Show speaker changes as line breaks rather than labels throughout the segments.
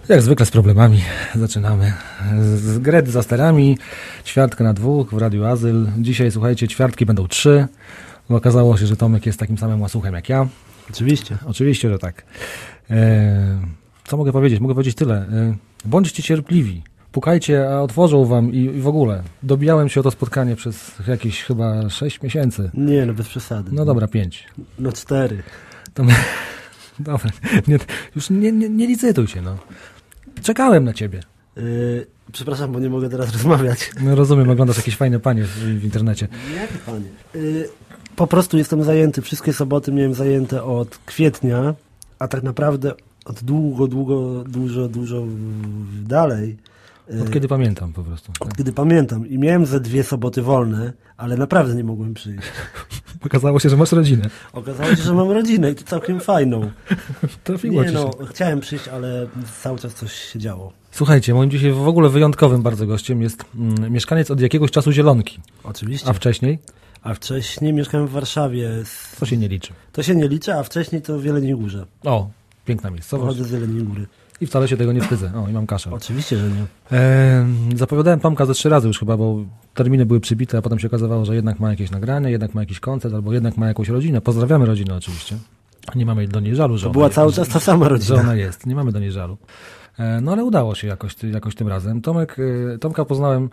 Jak zwykle z problemami zaczynamy. Z Gret za sterami, ćwiartka na 2 w Radiu Azyl. Dzisiaj, słuchajcie, ćwiartki będą 3, bo okazało się, że Tomek jest takim samym łasuchem jak ja.
Oczywiście.
Oczywiście, że tak. Co mogę powiedzieć? Mogę powiedzieć tyle. Bądźcie cierpliwi. Pukajcie, a otworzą wam i w ogóle. Dobijałem się o to spotkanie przez jakieś chyba 6 miesięcy.
Nie, no bez przesady.
No dobra, 5.
No 4.
To dobra, już nie licytuj się, no. Czekałem na ciebie.
Przepraszam, bo nie mogę teraz rozmawiać.
No rozumiem, oglądasz jakieś fajne panie w internecie.
Jakie panie? Po prostu jestem zajęty. Wszystkie soboty miałem zajęte od kwietnia, a tak naprawdę od dużo dalej.
Od kiedy pamiętam po prostu.
Od kiedy pamiętam. I miałem ze 2 soboty wolne, ale naprawdę nie mogłem przyjść.
Okazało się, że masz rodzinę.
Okazało się, że mam rodzinę i to całkiem fajną.
Trafiło ci się.
Chciałem przyjść, ale cały czas coś się działo.
Słuchajcie, moim dzisiaj w ogóle wyjątkowym bardzo gościem jest mieszkaniec od jakiegoś czasu Zielonki.
Oczywiście.
A wcześniej?
A wcześniej mieszkałem w Warszawie.
To się nie liczy.
To się nie liczy, a wcześniej to w Jeleniej Górze.
O, piękna miejscowość.
Pochodzę z Jeleniej Góry.
I wcale się tego nie wstydzę. O, i mam kaszę.
Oczywiście, że nie.
Zapowiadałem Tomka ze 3 razy już chyba, bo terminy były przybite, a potem się okazało, że jednak ma jakieś nagranie, jednak ma jakiś koncert, albo jednak ma jakąś rodzinę. Pozdrawiamy rodzinę oczywiście. Nie mamy do niej żalu, że
to była cały czas ta sama rodzina.
Że ona jest. Nie mamy do niej żalu. No ale udało się jakoś tym razem. Tomka poznałem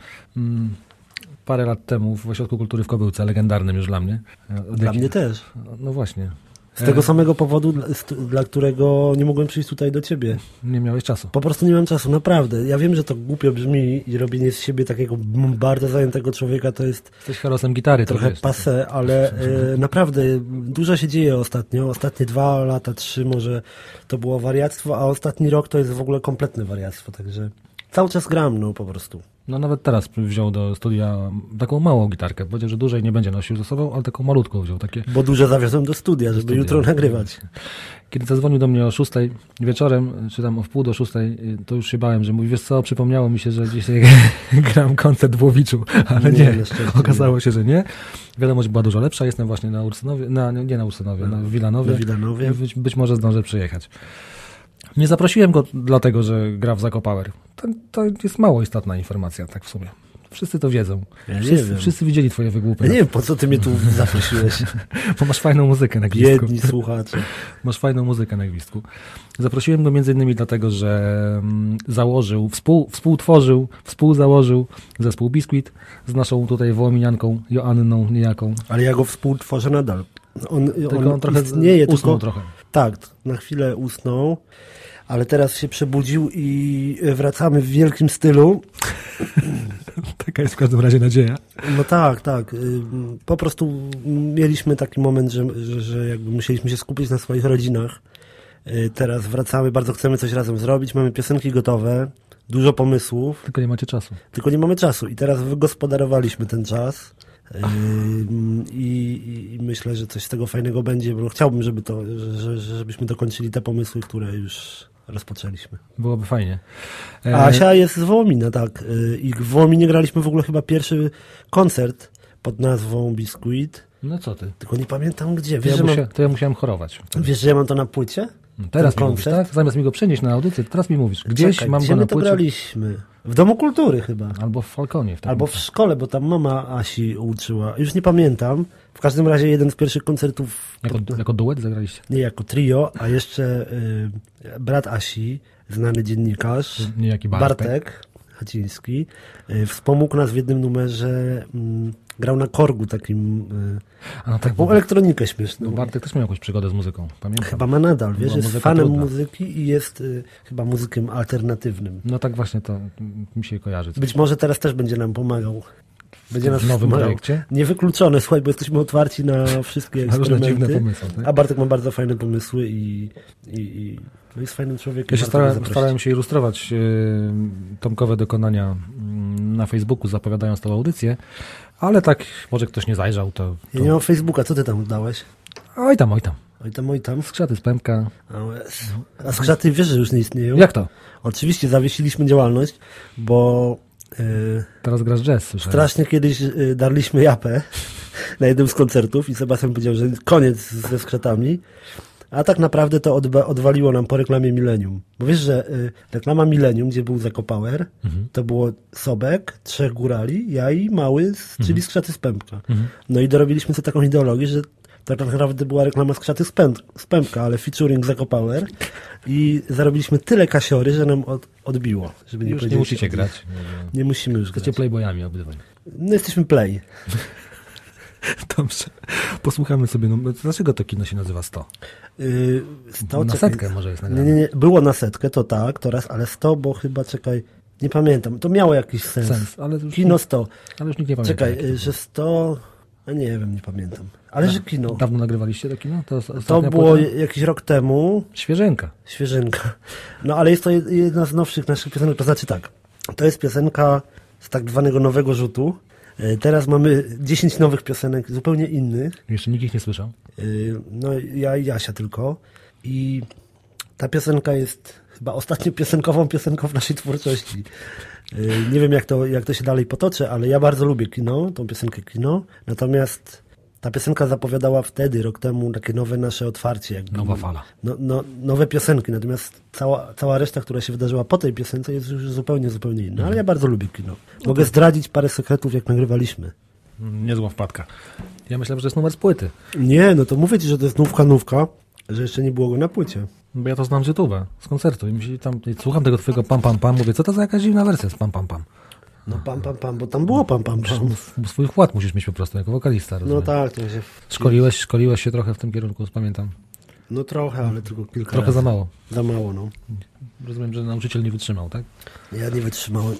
parę lat temu w Ośrodku Kultury w Kobyłce, legendarnym już dla mnie.
Dla mnie też.
No właśnie.
Z tego samego powodu, dla którego nie mogłem przyjść tutaj do ciebie.
Nie miałeś czasu.
Po prostu nie mam czasu, naprawdę. Ja wiem, że to głupio brzmi i robienie z siebie takiego bardzo zajętego człowieka to jest...
Jesteś herosem gitary.
Trochę passé, ale naprawdę dużo się dzieje ostatnio. Ostatnie 2 lata, 3 może to było wariactwo, a ostatni rok to jest w ogóle kompletne wariactwo, także cały czas gram, no po prostu.
No nawet teraz wziął do studia taką małą gitarkę. Powiedział, że dłużej nie będzie nosił ze sobą, ale taką malutką wziął.
Bo dużo zawiozłem do studia, żeby jutro nagrywać.
Kiedy zadzwonił do mnie o 6 wieczorem, czy tam o 5:45, to już się bałem, że mówi, wiesz co, przypomniało mi się, że dzisiaj gram koncert w Łowiczu, ale nie. Okazało się, że nie. Wiadomość była dużo lepsza. Jestem właśnie na Ursynowie, nie na Ursynowie, na Wilanowie. Być może zdążę przyjechać. Nie zaprosiłem go dlatego, że gra w Zakopower. To jest mało istotna informacja, tak w sumie. Wszyscy to wiedzą.
Ja
wszyscy widzieli twoje wygłupy.
Ja nie wiem, po co ty mnie tu zaprosiłeś.
Bo masz fajną muzykę na gwizdku.
Biedni słuchacze.
Masz fajną muzykę na gwizdku. Zaprosiłem go m.in. dlatego, że założył, współzałożył zespół Biscuit z naszą tutaj wołominianką Joanną niejaką.
Ale ja go współtworzę nadal. On
trochę
istnieje,
usnął trochę.
Tak, na chwilę usnął, ale teraz się przebudził i wracamy w wielkim stylu.
Taka jest w każdym razie nadzieja.
No tak. Po prostu mieliśmy taki moment, że jakby musieliśmy się skupić na swoich rodzinach. Teraz wracamy, bardzo chcemy coś razem zrobić, mamy piosenki gotowe, dużo pomysłów.
Tylko nie macie czasu.
Tylko nie mamy czasu i teraz wygospodarowaliśmy ten czas. I myślę, że coś z tego fajnego będzie, bo chciałbym, żebyśmy dokończyli te pomysły, które już rozpoczęliśmy.
Byłoby fajnie.
A Asia jest z Wołomina, tak. I w Wołominie graliśmy w ogóle chyba pierwszy koncert pod nazwą Biscuit.
No co ty?
Tylko nie pamiętam gdzie. Wiesz,
to ja musiałem chorować.
Wiesz, że ja mam to na płycie?
Teraz mi mówisz, tak? Zamiast mi go przenieść na audycję, teraz mi mówisz. Gdzieś mam go na płycie.
Graliśmy? W Domu Kultury chyba.
Albo w Falconie.
Albo w szkole, bo tam mama Asi uczyła. Już nie pamiętam. W każdym razie jeden z pierwszych koncertów...
Jako duet zagraliście?
Nie, jako trio, a jeszcze brat Asi, znany dziennikarz,
niejaki
Bartek Haciński, wspomógł nas w jednym numerze, grał na korgu takim, taką elektronikę śmieszną.
Bartek też miał jakąś przygodę z muzyką, pamiętam.
Chyba ma nadal, wiesz, jest fanem
trudna.
muzyki i jest chyba muzykiem alternatywnym.
No tak właśnie to mi się kojarzy.
Być może teraz też będzie nam pomagał. Będzie nas
w nowym projekcie?
Niewykluczone, słuchaj, bo jesteśmy otwarci na wszystkie eksperymenty.
Na różne dziwne pomysły. Tak?
A Bartek ma bardzo fajne pomysły i jest fajnym człowiekiem.
Ja się starałem się ilustrować Tomkowe dokonania na Facebooku, zapowiadając tą audycję, ale tak, może ktoś nie zajrzał, to...
Ja nie mam Facebooka, co ty tam dałeś?
Oj tam.
Oj tam.
Skrzaty z pępka.
A skrzaty wiesz, że już nie istnieją?
Jak to?
Oczywiście zawiesiliśmy działalność, bo...
Teraz grasz jazz, słyszałem.
Strasznie kiedyś darliśmy japę na jednym z koncertów i Sebastian powiedział, że koniec ze skrzatami, A tak naprawdę to odwaliło nam po reklamie Millennium. Bo wiesz, że reklama Millennium, gdzie był Zakopower, to było Sobek, 3 górali, ja i Mały, czyli Skrzaty z Pępka. No i dorobiliśmy sobie taką ideologię, że tak naprawdę była reklama Skrzaty z Pępka, ale featuring Zakopower i zarobiliśmy tyle kasiory, że nam odbiło. Żeby
już nie musicie grać.
Nie musimy już grać.
Jesteście playboyami obydwaj.
No jesteśmy play.
Dobrze. Posłuchamy sobie. Dlaczego to kino się nazywa 100?
100
na setkę może jest nagrane.
Nie. Było na setkę, to tak, to raz, ale 100, bo chyba, czekaj, nie pamiętam. To miało jakiś sens.
Ale już
kino 100.
Ale już nikt nie pamięta.
Czekaj, że 100... A nie wiem, nie pamiętam. Ale że kino.
Dawno nagrywaliście to kino?
To było jakiś rok temu.
Świeżynka.
No ale jest to jedna z nowszych naszych piosenek. To znaczy tak, to jest piosenka z tak zwanego nowego rzutu. Teraz mamy 10 nowych piosenek, zupełnie innych.
Jeszcze nikt ich nie słyszał?
No ja i Jasia tylko. I ta piosenka jest chyba ostatnią piosenką w naszej twórczości. Nie wiem jak to się dalej potoczy, ale ja bardzo lubię kino, tą piosenkę Kino. Natomiast ta piosenka zapowiadała wtedy, rok temu, takie nowe nasze otwarcie. Jakby,
nowa fala.
Nowe piosenki, natomiast cała reszta, która się wydarzyła po tej piosence jest już zupełnie inna. Ale ja bardzo lubię kino. Mogę zdradzić parę sekretów, jak nagrywaliśmy.
Niezła wpadka. Ja myślałem, że to jest numer z płyty.
Nie, no to mówię ci, że to jest nówka, że jeszcze nie było go na płycie.
Bo ja to znam z YouTube'a, z koncertu. I słucham tego twojego pam, pam, pam. Mówię, co to za jakaś dziwna wersja z pam, pam, pam.
No pam, pam, pam, bo tam było pam, pam, pam.
Swój wkład musisz mieć po prostu jako wokalista. Rozumiem.
No tak. To się...
Szkoliłeś się trochę w tym kierunku, pamiętam.
No trochę, ale tylko kilka
Trochę
razy.
za mało.
Za mało, no.
Rozumiem, że nauczyciel nie wytrzymał, tak?
Ja nie wytrzymałem.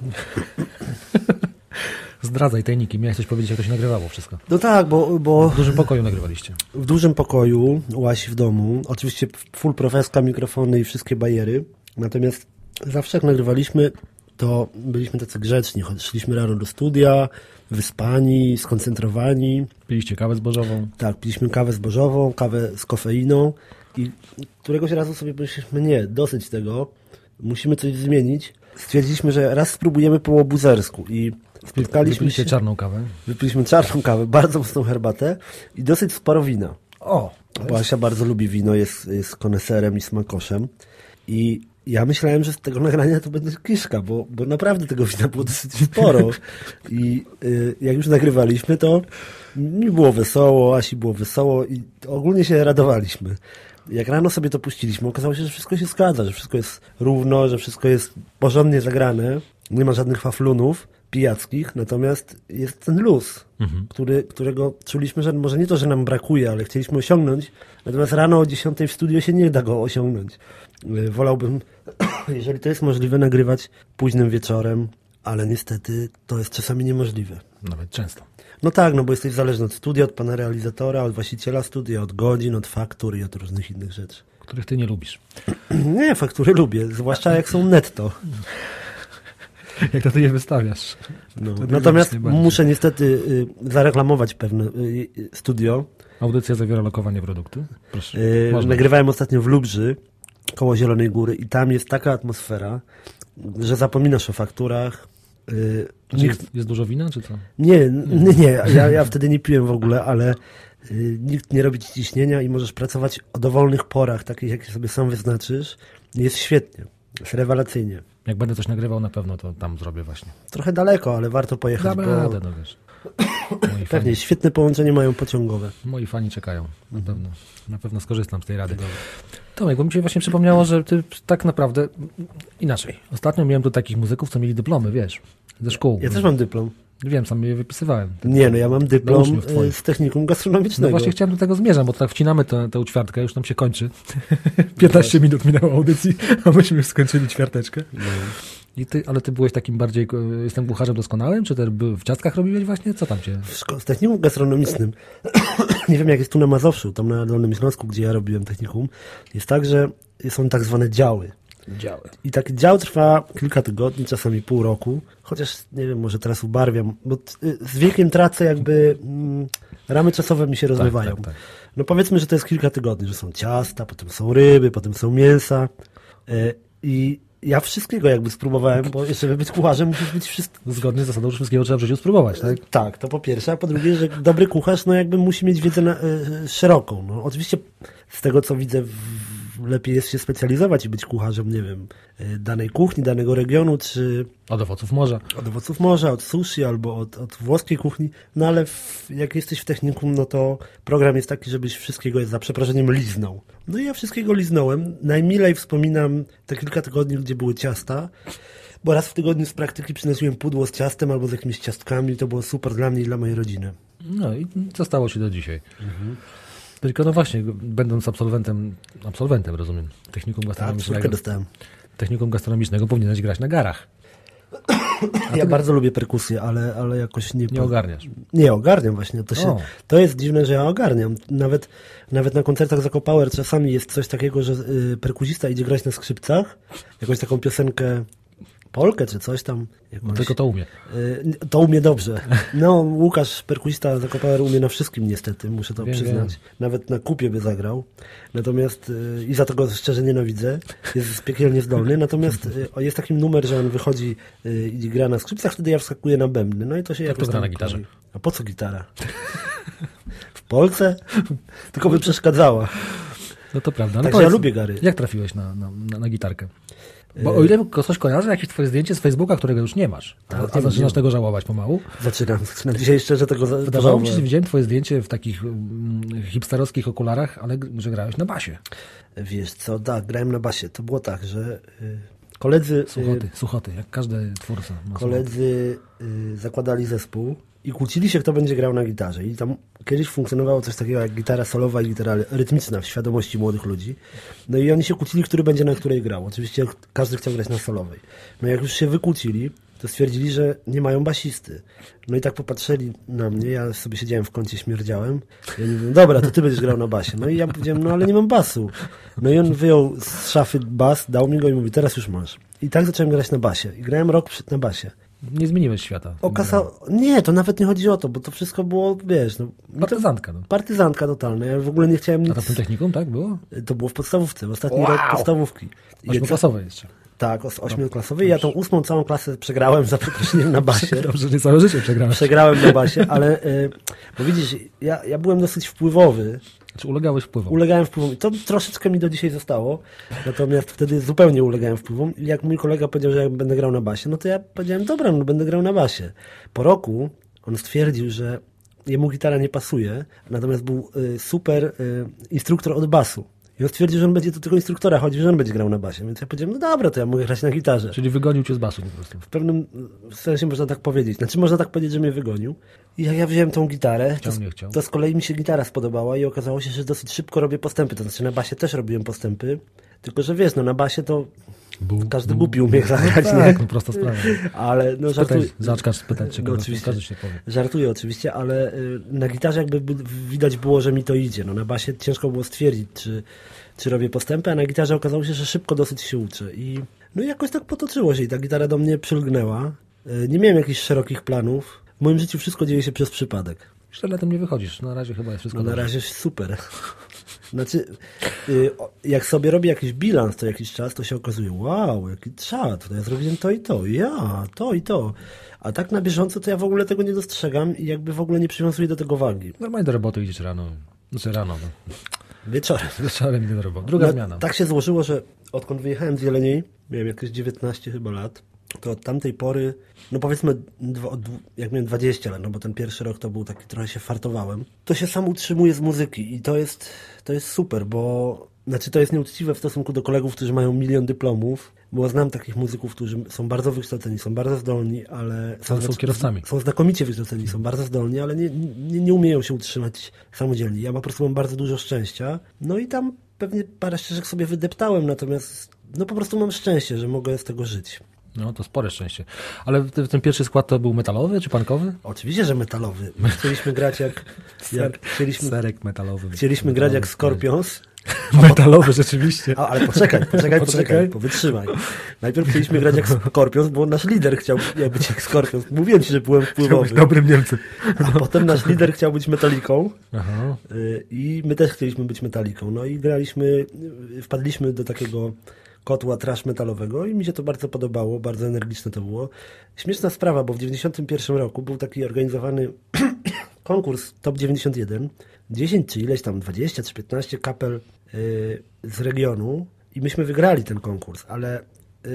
Zdradzaj tajniki. Miałeś coś powiedzieć, jak to się nagrywało wszystko.
No tak, bo...
W dużym pokoju nagrywaliście.
W dużym pokoju, u Łasi w domu. Oczywiście full profeska, mikrofony i wszystkie bajery. Natomiast zawsze jak nagrywaliśmy, to byliśmy tacy grzeczni. Szliśmy rano do studia, wyspani, skoncentrowani.
Piliście kawę zbożową.
Tak, piliśmy kawę zbożową, kawę z kofeiną i któregoś razu sobie pomyśleliśmy, nie, dosyć tego, musimy coś zmienić. Stwierdziliśmy, że raz spróbujemy po łobuzersku i
Wypiliście czarną kawę.
Wypiliśmy czarną kawę, bardzo mocną herbatę i dosyć sporo wina.
O!
Bo Asia bardzo lubi wino, jest koneserem i smakoszem. I ja myślałem, że z tego nagrania to będzie kiszka, bo naprawdę tego wina było dosyć sporo. I jak już nagrywaliśmy, to mi było wesoło, Asi było wesoło i ogólnie się radowaliśmy. Jak rano sobie to puściliśmy, okazało się, że wszystko się zgadza, że wszystko jest równo, że wszystko jest porządnie zagrane. Nie ma żadnych faflunów pijackich, natomiast jest ten luz, którego czuliśmy, że może nie to, że nam brakuje, ale chcieliśmy osiągnąć, natomiast rano o 10 w studio się nie da go osiągnąć. Wolałbym, jeżeli to jest możliwe, nagrywać późnym wieczorem, ale niestety to jest czasami niemożliwe.
Nawet często.
No tak, no bo jesteś zależny od studia, od pana realizatora, od właściciela studia, od godzin, od faktur i od różnych innych rzeczy.
Których ty nie lubisz.
Nie, faktury lubię, zwłaszcza jak są netto.
Jak to ty je wystawiasz.
No. Natomiast muszę niestety zareklamować pewne studio.
Audycja zawiera lokowanie produktu. Proszę.
Nagrywałem ostatnio w Lubrzy, koło Zielonej Góry i tam jest taka atmosfera, że zapominasz o fakturach.
Jest dużo wina, czy co?
Nie. Ja wtedy nie piłem w ogóle, ale nikt nie robi ci ciśnienia i możesz pracować o dowolnych porach, takich jakie sobie sam wyznaczysz. Jest świetnie. Jest rewelacyjnie.
Jak będę coś nagrywał, na pewno to tam zrobię właśnie.
Trochę daleko, ale warto pojechać.
No wiesz.
Pewnie, świetne połączenie mają pociągowe.
Moi fani czekają, na pewno skorzystam z tej rady. Tomek, bo mi się właśnie przypomniało, że ty tak naprawdę inaczej. Ostatnio miałem tu takich muzyków, co mieli dyplomy, wiesz, ze szkół.
Ja też mam dyplom.
Wiem, sam je wypisywałem.
Nie, no ja mam dyplom z technikum gastronomicznego.
No właśnie chciałem do tego zmierzać, bo tak wcinamy tę ćwiartkę, już nam się kończy. 15 minut minęło audycji, a myśmy już skończyli ćwiarteczkę. No. Ale ty byłeś takim bardziej, jestem kucharzem doskonałym, czy w ciastkach robiłeś właśnie? Co tam cię?
W technikum gastronomicznym, nie wiem jak jest tu na Mazowszu, tam na Dolnym Śląsku, gdzie ja robiłem technikum, jest tak, że są tak zwane działy. I taki dział trwa kilka tygodni, czasami pół roku, chociaż nie wiem, może teraz ubarwiam, bo z wiekiem tracę jakby ramy czasowe mi się rozmywają. Tak. No powiedzmy, że to jest kilka tygodni, że są ciasta, potem są ryby, potem są mięsa i ja wszystkiego jakby spróbowałem, bo żeby być kucharzem musisz być wszystko.
Zgodnie z zasadą, że wszystkiego trzeba w życiu spróbować, tak?
Tak, to po pierwsze, a po drugie, że dobry kucharz, no jakby musi mieć wiedzę szeroką. No, oczywiście z tego, co widzę, lepiej jest się specjalizować i być kucharzem, nie wiem, danej kuchni, danego regionu, czy...
Od owoców morza.
Od owoców morza, od sushi albo od włoskiej kuchni. No ale jak jesteś w technikum, no to program jest taki, żebyś wszystkiego za przeproszeniem liznął. No i ja wszystkiego liznąłem. Najmilej wspominam te kilka tygodni, gdzie były ciasta, bo raz w tygodniu z praktyki przynosiłem pudło z ciastem albo z jakimiś ciastkami. To było super dla mnie i dla mojej rodziny.
No i zostało się do dzisiaj. Tylko no właśnie, będąc absolwentem, rozumiem, technikum gastronomicznego.
Tak, dostałem.
Technikum gastronomicznego powinieneś grać na garach.
Ja bardzo lubię perkusję, ale jakoś nie...
Nie ogarniasz.
Nie ogarniam właśnie. To jest dziwne, że ja ogarniam. Nawet na koncertach Zako Power czasami jest coś takiego, że perkusista idzie grać na skrzypcach, jakąś taką piosenkę, polkę czy coś tam.
No tylko to umie.
To umie dobrze. No, Łukasz, perkusista Zako Power, umie na wszystkim niestety, muszę to przyznać. Wiem. Nawet na kupie by zagrał. Natomiast, i za to go szczerze nienawidzę, jest piekielnie zdolny. Natomiast jest taki numer, że on wychodzi i gra na skrzypcach, wtedy ja wskakuję na bębny. No i to się jakoś
to gra na gitarze.
A po co gitara? W Polsce? Tylko by przeszkadzała.
No to prawda.
Także ja lubię gary.
Jak trafiłeś na gitarkę? Bo o ile coś kojarzę, jakieś twoje zdjęcie z Facebooka, którego już nie masz, a zaczynasz tego żałować pomału?
Zaczynam. Dzisiaj szczerze tego
wydawało mi się, że widziałem twoje zdjęcie w takich hipsterowskich okularach, ale że grałeś na basie.
Wiesz co, tak, grałem na basie. To było tak, że koledzy...
Suchoty, jak każdy twórca.
Koledzy zakładali zespół i kłócili się, kto będzie grał na gitarze. I tam kiedyś funkcjonowało coś takiego jak gitara solowa i gitara rytmiczna w świadomości młodych ludzi. No i oni się kłócili, który będzie na której grał. Oczywiście każdy chciał grać na solowej. No jak już się wykłócili, to stwierdzili, że nie mają basisty. No i tak popatrzyli na mnie, ja sobie siedziałem w kącie, śmierdziałem. I oni mówią, dobra, to ty będziesz grał na basie. No i ja powiedziałem, no ale nie mam basu. No i on wyjął z szafy bas, dał mi go i mówi, teraz już masz. I tak zacząłem grać na basie. I grałem rok na basie.
Nie zmieniłeś świata.
Nie, to nawet nie chodzi o to, bo to wszystko było, wiesz... No,
partyzantka. No.
Partyzantka totalna. Ja w ogóle nie chciałem nic...
A to w tym technikum, tak było?
To było w podstawówce, ostatni rok podstawówki.
8-klasowej jeszcze.
Tak, 8-klasowej. Ja tą 8 całą klasę przegrałem za przeproszeniem na basie.
Dobrze, że całe życie przegrałem.
Przegrałem na basie, ale bo widzisz, ja byłem dosyć wpływowy.
Znaczy ulegałeś wpływom?
Ulegałem wpływom. To troszeczkę mi do dzisiaj zostało. Natomiast wtedy zupełnie ulegałem wpływom. I jak mój kolega powiedział, że ja będę grał na basie, no to ja powiedziałem, dobra, no będę grał na basie. Po roku on stwierdził, że jemu gitara nie pasuje, natomiast był super instruktor od basu. I on stwierdził, że on będzie do tego instruktora chodził, że on będzie grał na basie. Więc ja powiedziałem, no dobra, to ja mogę grać na gitarze.
Czyli wygonił cię z basu po prostu.
W pewnym sensie można tak powiedzieć. Znaczy można tak powiedzieć, że mnie wygonił. I jak ja wziąłem tą gitarę, to z kolei mi się gitara spodobała i okazało się, że dosyć szybko robię postępy. To znaczy na basie też robiłem postępy. Tylko, że wiesz, no na basie to każdy głupi umie zagrać,
no tak, no prosta sprawa.
Ale no żartuję.
Zaczkasz spytać, czego każdy się powie.
Żartuję oczywiście, ale na gitarze jakby widać było, że mi to idzie. No na basie ciężko było stwierdzić, czy robię postępy, a na gitarze okazało się, że szybko dosyć się uczę. I no jakoś tak potoczyło się i ta gitara do mnie przylgnęła. Nie miałem jakichś szerokich planów. W moim życiu wszystko dzieje się przez przypadek.
4 latem nie wychodzisz, na razie chyba jest wszystko
na razie super. Znaczy, jak sobie robię jakiś bilans co jakiś czas, to się okazuje, wow, jaki czad, to ja zrobiłem to i to, to i to. A tak na bieżąco to ja w ogóle tego nie dostrzegam i jakby w ogóle nie przywiązuję do tego wagi.
Normalnie do roboty idziesz rano. Znaczy rano. No.
Wieczorem.
Wieczorem idę do roboty. Druga zmiana.
Tak się złożyło, że odkąd wyjechałem z Jeleniej, miałem jakieś 19 chyba lat, to od tamtej pory, no powiedzmy, jak miałem 20 lat, no bo ten pierwszy rok to był taki, trochę się fartowałem, to się sam utrzymuję z muzyki i to jest super, bo znaczy to jest nieuczciwe w stosunku do kolegów, którzy mają 1 milion dyplomów, bo znam takich muzyków, którzy są bardzo wykształceni, są bardzo zdolni, ale
są kierowcami.
Są znakomicie wykształceni, są bardzo zdolni, ale nie umieją się utrzymać samodzielnie. Ja po prostu mam bardzo dużo szczęścia, no i tam pewnie parę ścieżek sobie wydeptałem, natomiast no po prostu mam szczęście, że mogę z tego żyć.
No to spore szczęście. Ale ten pierwszy skład to był metalowy czy punkowy?
Oczywiście, że metalowy. Chcieliśmy grać jak
serek metalowy.
Chcieliśmy grać jak Scorpions.
Metalowy rzeczywiście.
Ale poczekaj, wytrzymaj. Najpierw chcieliśmy grać jak Scorpions, bo nasz lider chciał być jak Scorpions. Mówiłem ci, że byłem wpływowy.
Chciał być dobrym Niemcem.
A potem nasz lider chciał być Metaliką. I my też chcieliśmy być Metaliką. No i wpadliśmy do takiego kotła trash metalowego i mi się to bardzo podobało, bardzo energiczne to było. Śmieszna sprawa, bo w 91 roku był taki organizowany konkurs Top 91, 10 czy ileś tam, 20 czy 15 kapel z regionu i myśmy wygrali ten konkurs, ale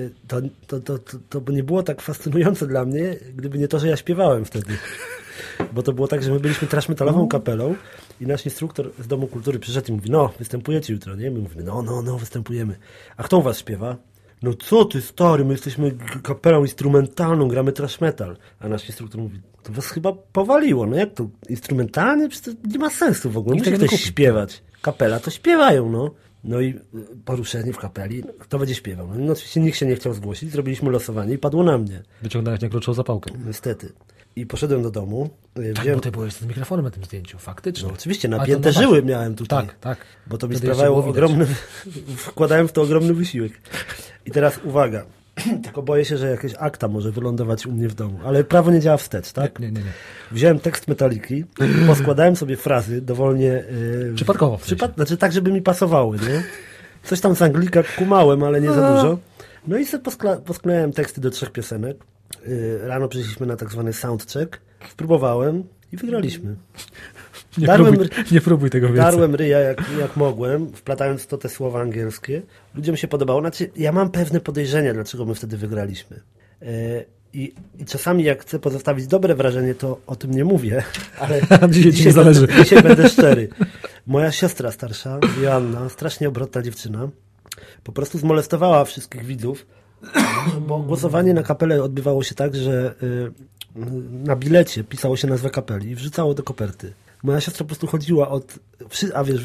to by nie było tak fascynujące dla mnie, gdyby nie to, że ja śpiewałem wtedy. Bo to było tak, że my byliśmy trash metalową kapelą i nasz instruktor z Domu Kultury przyszedł i mówi, no, występujecie jutro, nie? My mówimy, no, występujemy. A kto u was śpiewa? No co ty, stary, my jesteśmy kapelą instrumentalną, gramy trash metal. A nasz instruktor mówi, to was chyba powaliło, no jak to, instrumentalnie? Przecież to nie ma sensu w ogóle, musi ktoś śpiewać. Kapela to śpiewają, no. No i poruszenie w kapeli, kto będzie śpiewał? No oczywiście nikt się nie chciał zgłosić, zrobiliśmy losowanie i padło na mnie.
Wyciągnąłeś niekrótszą zapałkę.
Niestety. I poszedłem do domu.
Tak, bo ty byłeś z mikrofonem na tym zdjęciu, faktycznie.
No oczywiście, napięte żyły miałem tutaj.
Tak.
Bo to mi sprawiało wkładałem w to ogromny wysiłek. I teraz uwaga, tylko boję się, że jakieś akta może wylądować u mnie w domu. Ale prawo nie działa wstecz, tak?
Nie.
Wziąłem tekst Metaliki, poskładałem sobie frazy dowolnie...
Przypadkowo.
Znaczy tak, żeby mi pasowały, nie? Coś tam z Anglika kumałem, ale nie za dużo. No i sobie posklejałem teksty do 3 piosenek. Rano przyszliśmy na tak zwany soundcheck. Spróbowałem i wygraliśmy.
Nie próbuj tego więcej.
Darłem ryja jak mogłem, wplatając w to te słowa angielskie. Ludziom się podobało. Znaczy, ja mam pewne podejrzenia, dlaczego my wtedy wygraliśmy. I czasami jak chcę pozostawić dobre wrażenie, to o tym nie mówię, ale dzisiaj będę szczery. Moja siostra starsza, Joanna, strasznie obrotna dziewczyna, po prostu zmolestowała wszystkich widzów, bo głosowanie na kapelę odbywało się tak, że na bilecie pisało się nazwę kapeli i wrzucało do koperty. Moja siostra po prostu chodziła a wiesz,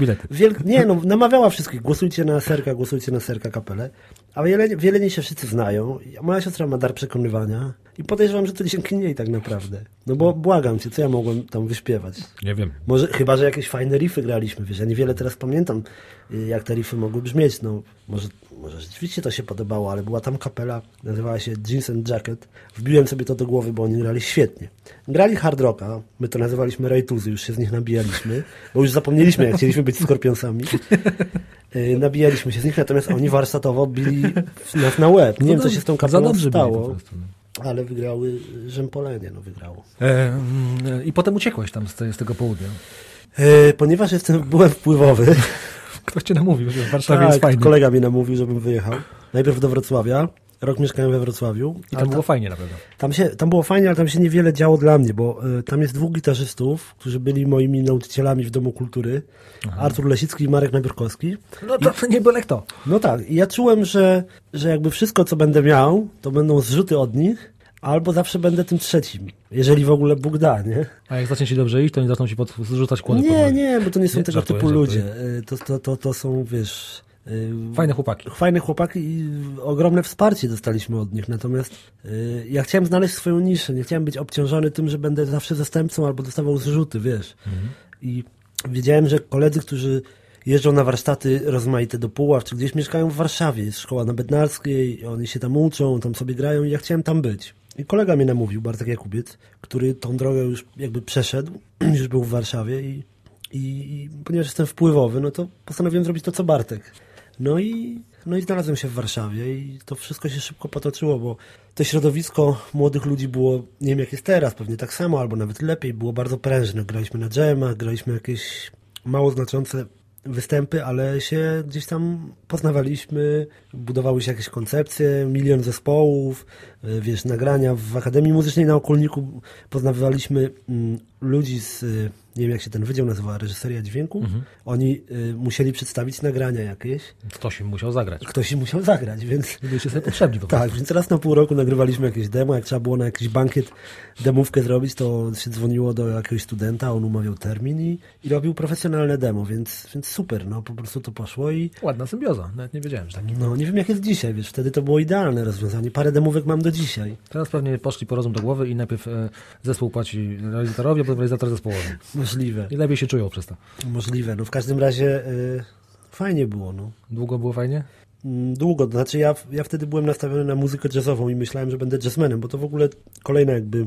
namawiała wszystkich, głosujcie na Serka kapelę, a w Jelenie się wszyscy znają, a moja siostra ma dar przekonywania i podejrzewam, że to dzięki niej tak naprawdę. No bo błagam cię, co ja mogłem tam wyśpiewać?
Nie wiem.
Może, chyba, że jakieś fajne riffy graliśmy, wiesz, ja niewiele teraz pamiętam, jak te riffy mogły brzmieć, no może rzeczywiście to się podobało, ale była tam kapela, nazywała się Jeans and Jacket, wbiłem sobie to do głowy, bo oni grali świetnie. Grali hard rocka, my to nazywaliśmy rajtuzy, już się z nich nabijaliśmy, bo już zapomnieliśmy, jak chcieliśmy być Skorpionsami. Nabijaliśmy się z nich, natomiast oni warsztatowo bili nas na łeb. Nie wiem, co się z tą kapelą stało, ale wygrały Rzępolenie, wygrało.
I potem uciekłeś tam z tego południa.
Ponieważ byłem wpływowy.
Ktoś cię namówił, że w Warszawie jest fajnie.
Kolega mnie namówił, żebym wyjechał. Najpierw do Wrocławia. Rok mieszkałem we Wrocławiu.
I tam było fajnie na pewno.
Tam było fajnie, ale tam się niewiele działo dla mnie, bo tam jest 2 gitarzystów, którzy byli moimi nauczycielami w Domu Kultury. Aha. Artur Lesicki i Marek Nabiórkowski.
No to nie byle kto.
No tak. I ja czułem, że jakby wszystko, co będę miał, to będą zrzuty od nich, albo zawsze będę tym trzecim. Jeżeli w ogóle Bóg da, nie?
A jak zacznie ci dobrze iść, to nie zaczną ci zrzucać kłody.
Nie, bo to nie są tego typu ludzie. To są, wiesz... Fajne chłopaki i ogromne wsparcie dostaliśmy od nich. Natomiast ja chciałem znaleźć swoją niszę. Nie chciałem być obciążony tym, że będę zawsze zastępcą albo dostawał zrzuty, wiesz. I wiedziałem, że koledzy, którzy jeżdżą na warsztaty rozmaite do Puław, czy gdzieś mieszkają w Warszawie, jest szkoła na Bednarskiej, oni się tam uczą, tam sobie grają i ja chciałem tam być. I kolega mnie namówił, Bartek Jakubiec, który tą drogę już jakby przeszedł, już był w Warszawie i ponieważ jestem wpływowy, no to postanowiłem zrobić to, co Bartek. No i znalazłem się w Warszawie i to wszystko się szybko potoczyło, bo to środowisko młodych ludzi było, nie wiem jak jest teraz, pewnie tak samo, albo nawet lepiej, było bardzo prężne. Graliśmy na dżemach, graliśmy jakieś mało znaczące występy, ale się gdzieś tam poznawaliśmy, budowały się jakieś koncepcje, 1 milion zespołów, wiesz, nagrania w Akademii Muzycznej na Okulniku poznawaliśmy ludzi z, nie wiem jak się ten wydział nazywa, reżyseria dźwięku. Oni musieli przedstawić nagrania jakieś.
Ktoś im musiał zagrać.
Więc...
Byliście sobie potrzebni po
prostu. Tak, więc raz na pół roku nagrywaliśmy jakieś demo, jak trzeba było na jakiś bankiet demówkę zrobić, to się dzwoniło do jakiegoś studenta, on umawiał termin i robił profesjonalne demo, więc super, no po prostu to poszło i...
Ładna symbioza, nawet nie wiedziałem, że tak.
No nie wiem jak jest dzisiaj, wiesz, wtedy to było idealne rozwiązanie, parę demówek mam do dzisiaj.
Teraz pewnie poszli po rozum do głowy i najpierw zespół płaci realizatorowi, a potem realizator zespołowi.
Możliwe.
I lepiej się czują przez to.
Możliwe, no w każdym razie fajnie było, no.
Długo było fajnie?
Długo, to znaczy ja wtedy byłem nastawiony na muzykę jazzową i myślałem, że będę jazzmenem, bo to w ogóle kolejna jakby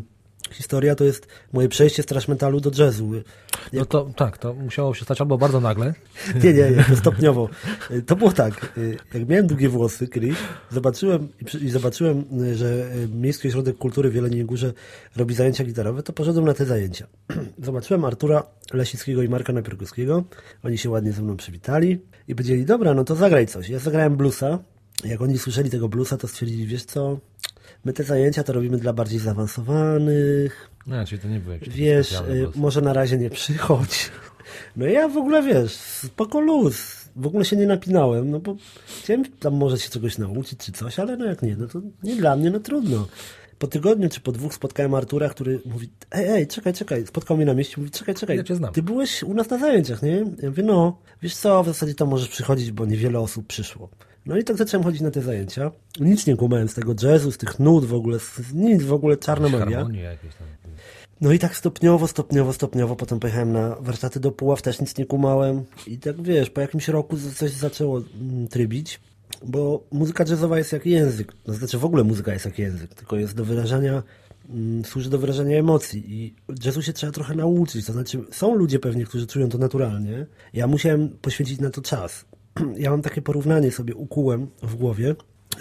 historia to jest moje przejście z thrash metalu do jazzu.
No to tak, to musiało się stać albo bardzo nagle.
Nie, stopniowo. To było tak, jak miałem długie włosy kiedyś, zobaczyłem, że Miejski Ośrodek Kultury w Jeleniej Górze robi zajęcia gitarowe, to poszedłem na te zajęcia. Zobaczyłem Artura Lesickiego i Marka Napierkowskiego, oni się ładnie ze mną przywitali i powiedzieli, dobra, no to zagraj coś. Ja zagrałem bluesa. Jak oni słyszeli tego bluesa, to stwierdzili, wiesz co, my te zajęcia to robimy dla bardziej zaawansowanych.
No, czyli to nie było jakieś
wiesz, może na razie nie przychodź. No i ja w ogóle, wiesz, spoko luz. W ogóle się nie napinałem, no bo chciałem tam może się czegoś nauczyć czy coś, ale no jak nie, no to nie dla mnie, no trudno. Po tygodniu czy po 2 spotkałem Artura, który mówi, ej, czekaj, spotkał mnie na mieście, mówi, czekaj,
ja cię znam.
Ty byłeś u nas na zajęciach, nie? Ja mówię, no, wiesz co, w zasadzie to możesz przychodzić, bo niewiele osób przyszło. No i tak zacząłem chodzić na te zajęcia. Nic nie kumałem z tego jazzu, z tych nut w ogóle, nic w ogóle, czarna magia. No i tak stopniowo, potem pojechałem na warsztaty do Puław, też nic nie kumałem. I tak wiesz, po jakimś roku coś zaczęło trybić, bo muzyka jazzowa jest jak język. No, znaczy w ogóle muzyka jest jak język, tylko jest do wyrażania, służy do wyrażania emocji i jazzu się trzeba trochę nauczyć. To znaczy są ludzie pewnie, którzy czują to naturalnie. Ja musiałem poświęcić na to czas. Ja mam takie porównanie sobie ukułem w głowie,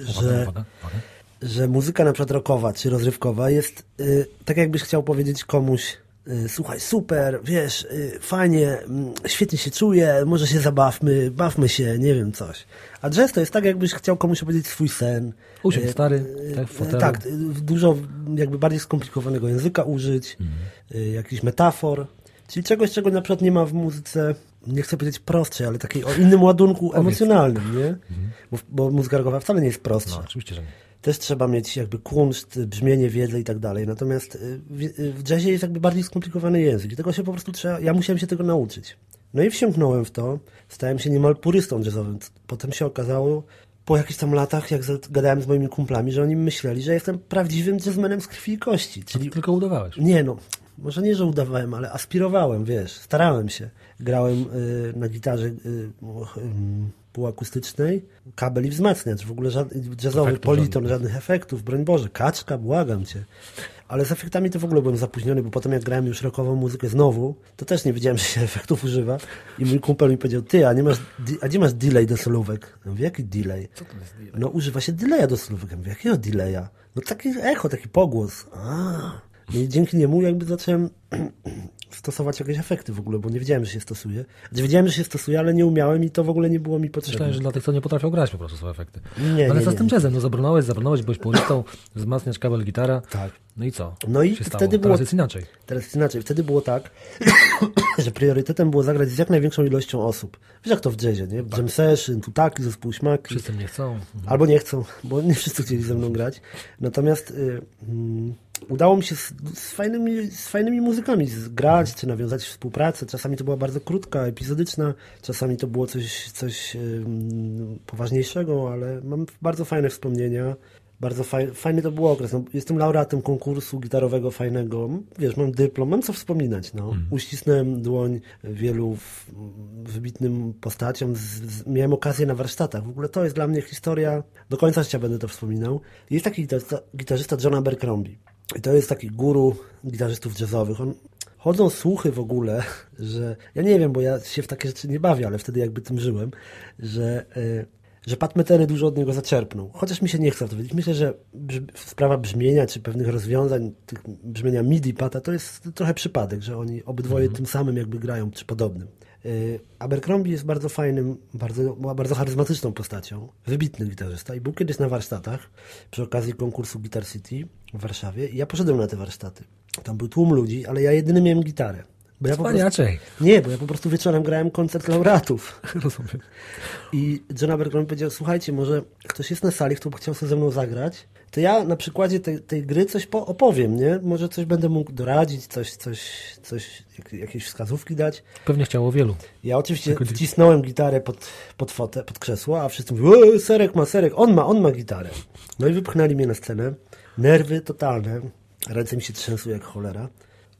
że muzyka na przykład rockowa czy rozrywkowa jest tak jakbyś chciał powiedzieć komuś słuchaj, super, wiesz, fajnie, świetnie się czuję, może się bawmy się, nie wiem, coś. A jazz to jest tak, jakbyś chciał komuś opowiedzieć swój sen.
Usiądź stary, tak w fotelu.
Tak, dużo jakby bardziej skomplikowanego języka użyć, jakichś metafor, czyli czegoś, czego na przykład nie ma w muzyce, nie chcę powiedzieć prostszej, ale takiej o innym ładunku emocjonalnym, nie? Bo muzyka rockowa wcale nie jest prostsza.
No, oczywiście, że nie.
Też trzeba mieć jakby kunszt, brzmienie, wiedzę i tak dalej. Natomiast w jazzie jest jakby bardziej skomplikowany język. I tego się po prostu ja musiałem się tego nauczyć. No i wsiąknąłem w to. Stałem się niemal purystą jazzowym. Potem się okazało, po jakichś tam latach, jak gadałem z moimi kumplami, że oni myśleli, że jestem prawdziwym jazzmenem z krwi i kości. Czyli
tylko udawałeś.
Nie, no. Może nie, że udawałem, ale aspirowałem, wiesz. Starałem się. Grałem na gitarze półakustycznej, kabel i wzmacniacz, w ogóle jazzowy politon, żadnych efektów, broń Boże, kaczka, błagam cię. Ale z efektami to w ogóle byłem zapóźniony, bo potem jak grałem już rockową muzykę znowu, to też nie wiedziałem, że się efektów używa i mój kumpel mi powiedział, ty, a gdzie masz delay do solówek? Ja mówię, jaki delay?
Co to jest delay?
No używa się delaya do solówek. Ja mówię, jakiego delaya? No taki echo, taki pogłos. No i dzięki niemu jakby zacząłem stosować jakieś efekty w ogóle, bo nie wiedziałem, że się stosuje. Wiedziałem, że się stosuje, ale nie umiałem i to w ogóle nie było mi potrzebne.
Myślałem, że dla tych, co nie potrafią grać po prostu są efekty.
Ale
co z tym jazzem? No zabrnąłeś, byłeś purystą, wzmacniacz, kabel, gitara.
Tak.
No i co?
No i wtedy było...
Teraz jest inaczej.
Wtedy było tak, że priorytetem było zagrać z jak największą ilością osób. Wiesz jak to w jazzie, nie? Jam session, tutaki, zespół śmaki.
Wszyscy nie chcą.
Albo nie chcą, bo nie wszyscy chcieli ze mną grać. Natomiast udało mi się z fajnymi muzykami grać, czy nawiązać współpracę. Czasami to była bardzo krótka, epizodyczna, czasami to było coś poważniejszego, ale mam bardzo fajne wspomnienia. Bardzo fajny to był okres. No, jestem laureatem konkursu gitarowego fajnego. Wiesz, mam dyplom, mam co wspominać. No. Uścisnąłem dłoń wielu wybitnym postaciom. Miałem okazję na warsztatach. W ogóle to jest dla mnie historia. Do końca życia będę to wspominał. Jest taki gitarzysta John Abercrombie. I to jest taki guru gitarzystów jazzowych. Chodzą słuchy w ogóle, że... Ja nie wiem, bo ja się w takie rzeczy nie bawię, ale wtedy jakby tym żyłem, że Pat Metheny dużo od niego zaczerpnął. Chociaż mi się nie chce w to wiedzieć. Myślę, że sprawa brzmienia, czy pewnych rozwiązań, tych brzmienia MIDI Pata, to jest trochę przypadek, że oni obydwoje tym samym jakby grają, czy podobnym. Abercrombie jest bardzo fajnym, bardzo charyzmatyczną postacią. Wybitny gitarzysta i był kiedyś na warsztatach przy okazji konkursu Guitar City w Warszawie i ja poszedłem na te warsztaty. Tam był tłum ludzi, ale ja jedyny miałem gitarę. Bo ja po prostu wieczorem grałem koncert laureatów.
Rozumiem.
I John Abercrombie powiedział, słuchajcie, może ktoś jest na sali, kto by chciał sobie ze mną zagrać, to ja na przykładzie tej gry coś opowiem, nie? Może coś będę mógł doradzić, jakieś wskazówki dać.
Pewnie chciało wielu.
Ja oczywiście wcisnąłem gitarę pod fotę, pod krzesło, a wszyscy mówią, Serek, on ma gitarę. No i wypchnęli mnie na scenę. Nerwy totalne. Ręce mi się trzęsły jak cholera.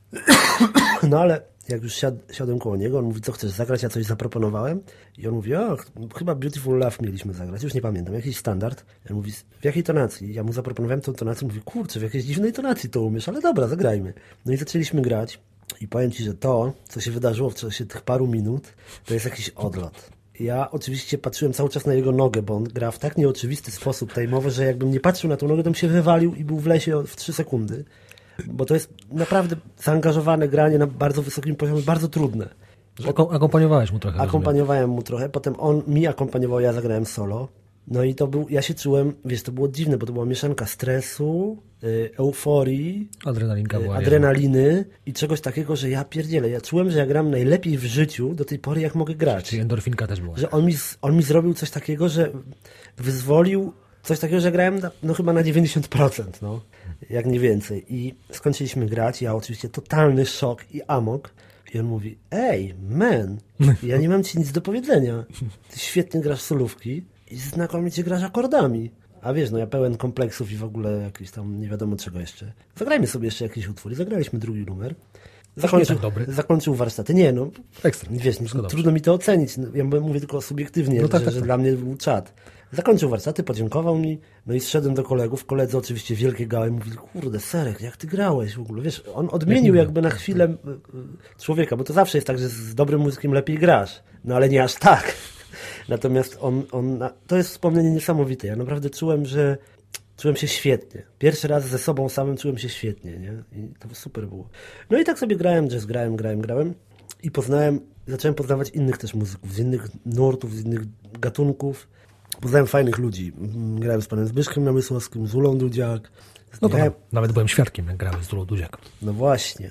No ale jak już siadłem koło niego, on mówi, co chcesz zagrać, ja coś zaproponowałem. I on mówi, chyba Beautiful Love mieliśmy zagrać, już nie pamiętam, jakiś standard. Ja mówi, w jakiej tonacji? Ja mu zaproponowałem tą tonację, mówi, kurczę, w jakiejś dziwnej tonacji to umiesz, ale dobra, zagrajmy. No i zaczęliśmy grać i powiem ci, że to, co się wydarzyło w czasie tych paru minut, to jest jakiś odlot. Ja oczywiście patrzyłem cały czas na jego nogę, bo on gra w tak nieoczywisty sposób time'owy, że jakbym nie patrzył na tą nogę, to bym się wywalił i był w lesie w 3 sekundy. Bo to jest naprawdę zaangażowane granie na bardzo wysokim poziomie, bardzo trudne.
Akompaniowałeś mu trochę.
Akompaniowałem mu trochę, potem on mi akompaniował, ja zagrałem solo. No i ja się czułem, wiesz, to było dziwne, bo to była mieszanka stresu, euforii, adrenaliny i czegoś takiego, że ja pierdzielę. Ja czułem, że ja gram najlepiej w życiu do tej pory, jak mogę grać.
Czyli endorfinka też była.
Że on mi zrobił coś takiego, że wyzwolił coś takiego, że grałem chyba na 90%, no, jak nie więcej. I skończyliśmy grać, ja oczywiście totalny szok i amok. I on mówi, ej, man, ja nie mam ci nic do powiedzenia. Ty świetnie grasz solówki i znakomicie grasz akordami. A wiesz, no ja pełen kompleksów i w ogóle jakiś tam nie wiadomo czego jeszcze. Zagrajmy sobie jeszcze jakiś utwór i zagraliśmy drugi numer. Zakończył warsztaty. Nie, no,
ekstra.
Wiesz, trudno mi to ocenić. Ja mówię tylko subiektywnie,
no tak.
Że dla mnie był czad. Zakończył warsztaty, podziękował mi, no i zszedłem do kolegów. Koledzy oczywiście wielkie gały mówili, kurde, Serek, jak ty grałeś w ogóle? Wiesz, on odmienił jakby na chwilę człowieka, bo to zawsze jest tak, że z dobrym muzykiem lepiej grasz. No ale nie aż tak. Natomiast to jest wspomnienie niesamowite. Ja naprawdę czułem się świetnie. Pierwszy raz ze sobą samym czułem się świetnie, nie? I to super było. No i tak sobie grałem jazz, grałem i zacząłem poznawać innych też muzyków, z innych nurtów, z innych gatunków. Poznałem fajnych ludzi. Grałem z panem Zbyszkiem Namysłowskim, z Ulą Dudziak.
No to nawet byłem świadkiem, jak grałem z Ulą Dudziak.
No właśnie.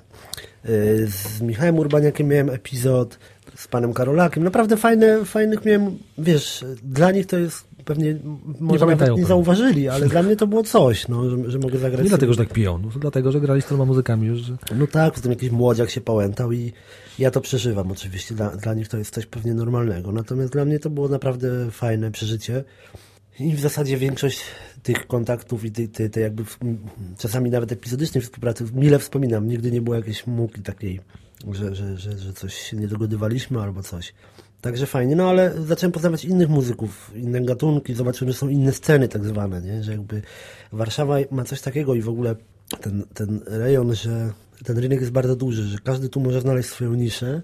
Z Michałem Urbaniakiem miałem epizod, z panem Karolakiem. Naprawdę fajnych miałem, wiesz, dla nich to jest pewnie, może nawet nie zauważyli, ale dla mnie to było coś, no, że mogę zagrać.
Nie dlatego, że tak piją, no, dlatego, że grali z 4 muzykami już. Że...
No tak, potem jakiś młodziak się pałętał i ja to przeżywam oczywiście. Dla nich to jest coś pewnie normalnego. Natomiast dla mnie to było naprawdę fajne przeżycie. I w zasadzie większość tych kontaktów i tej jakby czasami nawet epizodycznej współpracy mile wspominam. Nigdy nie było jakiejś muki takiej, że coś się nie dogadywaliśmy albo coś. Także fajnie, no ale zacząłem poznawać innych muzyków, inne gatunki, zobaczyłem, że są inne sceny tak zwane, nie? Że jakby Warszawa ma coś takiego i w ogóle ten rejon, że ten rynek jest bardzo duży, że każdy tu może znaleźć swoją niszę.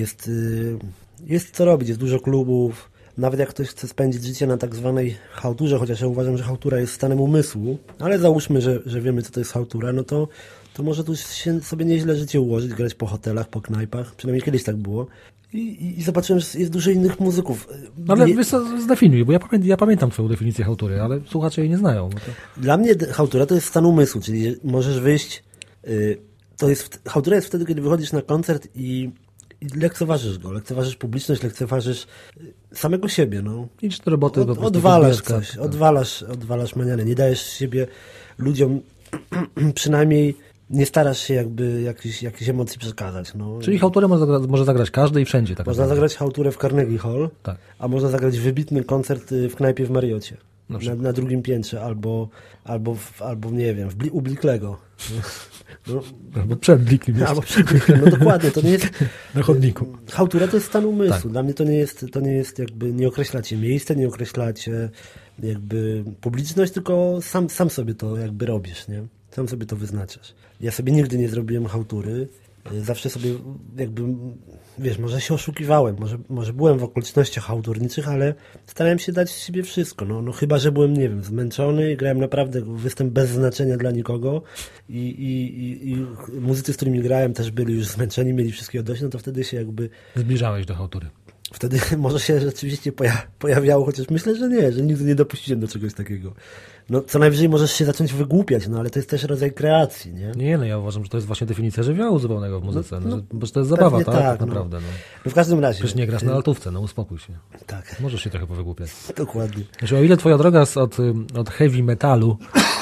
Jest co robić, jest dużo klubów. Nawet jak ktoś chce spędzić życie na tak zwanej chałturze, chociaż ja uważam, że chałtura jest stanem umysłu, ale załóżmy, że wiemy, co to jest chałtura, no to może tu się sobie nieźle życie ułożyć, grać po hotelach, po knajpach. Przynajmniej kiedyś tak było. I zobaczyłem, że jest dużo innych muzyków.
Ale zdefiniuj, bo ja pamiętam twoją definicję chałtury, ale słuchacze jej nie znają.
Dla mnie chałtura to jest stan umysłu, czyli możesz wyjść... Chałtura jest wtedy, kiedy wychodzisz na koncert i lekceważysz go, lekceważysz publiczność, lekceważysz samego siebie, no.
Idź do roboty,
odwalasz coś, odwalasz manianę, nie dajesz siebie ludziom, przynajmniej nie starasz się jakby jakichś emocji przekazać, no.
Czyli chałturę może zagrać każdy i wszędzie. Tak
można zagrać chałturę w Carnegie Hall,
tak.
A można zagrać wybitny koncert w knajpie w Mariocie. Na drugim piętrze, albo nie wiem, u Bliklego.
No, albo przed Blikiem.
No dokładnie, to nie jest...
Na chodniku.
Chałtura to jest stan umysłu.
Tak.
Dla mnie to nie jest jakby, nie określacie miejsce, nie określacie jakby publiczność, tylko sam sobie to jakby robisz, nie? Sam sobie to wyznaczasz. Ja sobie nigdy nie zrobiłem chałtury. Zawsze sobie jakby, wiesz, może się oszukiwałem, może byłem w okolicznościach chałturniczych, ale starałem się dać z siebie wszystko. No chyba, że byłem, nie wiem, zmęczony i grałem naprawdę występ bez znaczenia dla nikogo i muzycy, z którymi grałem, też byli już zmęczeni, mieli wszystkiego dość, no to wtedy się jakby...
Zbliżałeś do chałtury.
Wtedy może się rzeczywiście pojawiało, chociaż myślę, że nie, że nigdy nie dopuściłem do czegoś takiego. No co najwyżej możesz się zacząć wygłupiać, no ale to jest też rodzaj kreacji, nie?
Nie, no ja uważam, że to jest właśnie definicja żywiołu zupełnego w muzyce, bo to jest zabawa, tak naprawdę.
No w każdym razie.
Przecież nie grasz na altówce, no uspokój się.
Tak.
Możesz się trochę powygłupiać.
Dokładnie.
Znaczy, o ile twoja droga od heavy metalu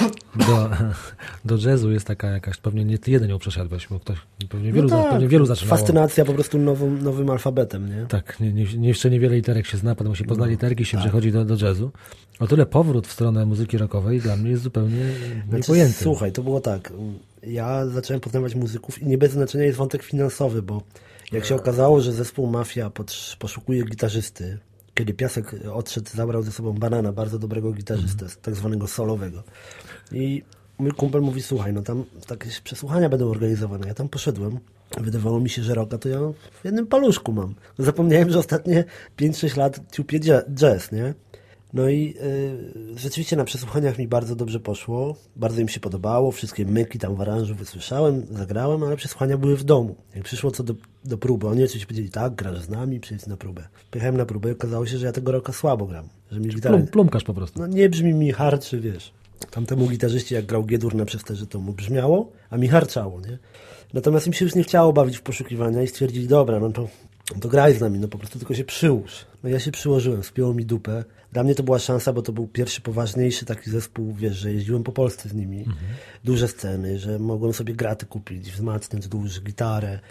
do jazzu jest taka jakaś, pewnie nie ty jeden ją przeszedłeś, bo ktoś, pewnie wielu zaczynało.
Fascynacja po prostu nowym alfabetem, nie?
Tak, jeszcze niewiele literek się zna, potem się pozna literki, się przechodzi do jazzu. O tyle powrót w stronę muzyki rockowej dla mnie jest zupełnie niepojęty.
Słuchaj, to było tak. ja zacząłem poznawać muzyków i nie bez znaczenia jest wątek finansowy, bo jak się okazało, że zespół Mafia poszukuje gitarzysty, kiedy Piasek odszedł, zabrał ze sobą Banana, bardzo dobrego gitarzystę, tak zwanego solowego. I mój kumpel mówi, słuchaj, no tam takie przesłuchania będą organizowane. Ja tam poszedłem. Wydawało mi się, że rocka to ja w jednym paluszku mam. Zapomniałem, że ostatnie 5-6 lat ciupię jazz, nie? No i rzeczywiście na przesłuchaniach mi bardzo dobrze poszło. Bardzo im się podobało. Wszystkie myki tam w aranżu wysłyszałem, zagrałem, ale przesłuchania były w domu. Jak przyszło co do próby, oni oczywiście powiedzieli, tak, grasz z nami, przyjdź na próbę. Pojechałem na próbę i okazało się, że ja tego rocka słabo gram. Że mi gitara...
Plumkasz po prostu.
No nie brzmi mi harczy, wiesz. Tamtemu gitarzyście, jak grał G-dur na przesterze, to mu brzmiało, a mi harczało, nie? Natomiast im się już nie chciało bawić w poszukiwania i stwierdzili, dobra, no to graj z nami, no po prostu tylko się przyłóż. No ja się przyłożyłem, spięło mi dupę. Dla mnie to była szansa, bo to był pierwszy poważniejszy taki zespół, wiesz, że jeździłem po Polsce z nimi. Duże sceny, że mogłem sobie graty kupić, wzmacniać duży, gitarę.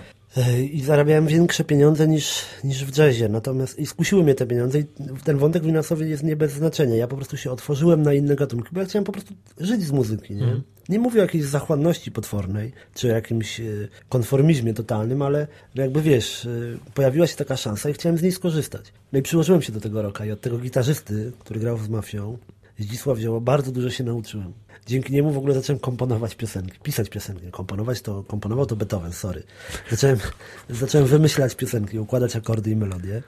I zarabiałem większe pieniądze niż w jazzie. Natomiast i skusiły mnie te pieniądze i ten wątek finansowy jest nie bez znaczenia. Ja po prostu się otworzyłem na inne gatunki, bo ja chciałem po prostu żyć z muzyki, nie? Nie mówię o jakiejś zachłanności potwornej, czy o jakimś konformizmie totalnym, ale jakby wiesz, pojawiła się taka szansa i chciałem z niej skorzystać. No i przyłożyłem się do tego rocka i od tego gitarzysty, który grał z Mafią, Zdzisław Zioło, bardzo dużo się nauczyłem. Dzięki niemu w ogóle zacząłem komponować piosenki, pisać piosenki. Komponował to Beethoven, sorry. Zacząłem wymyślać piosenki, układać akordy i melodie.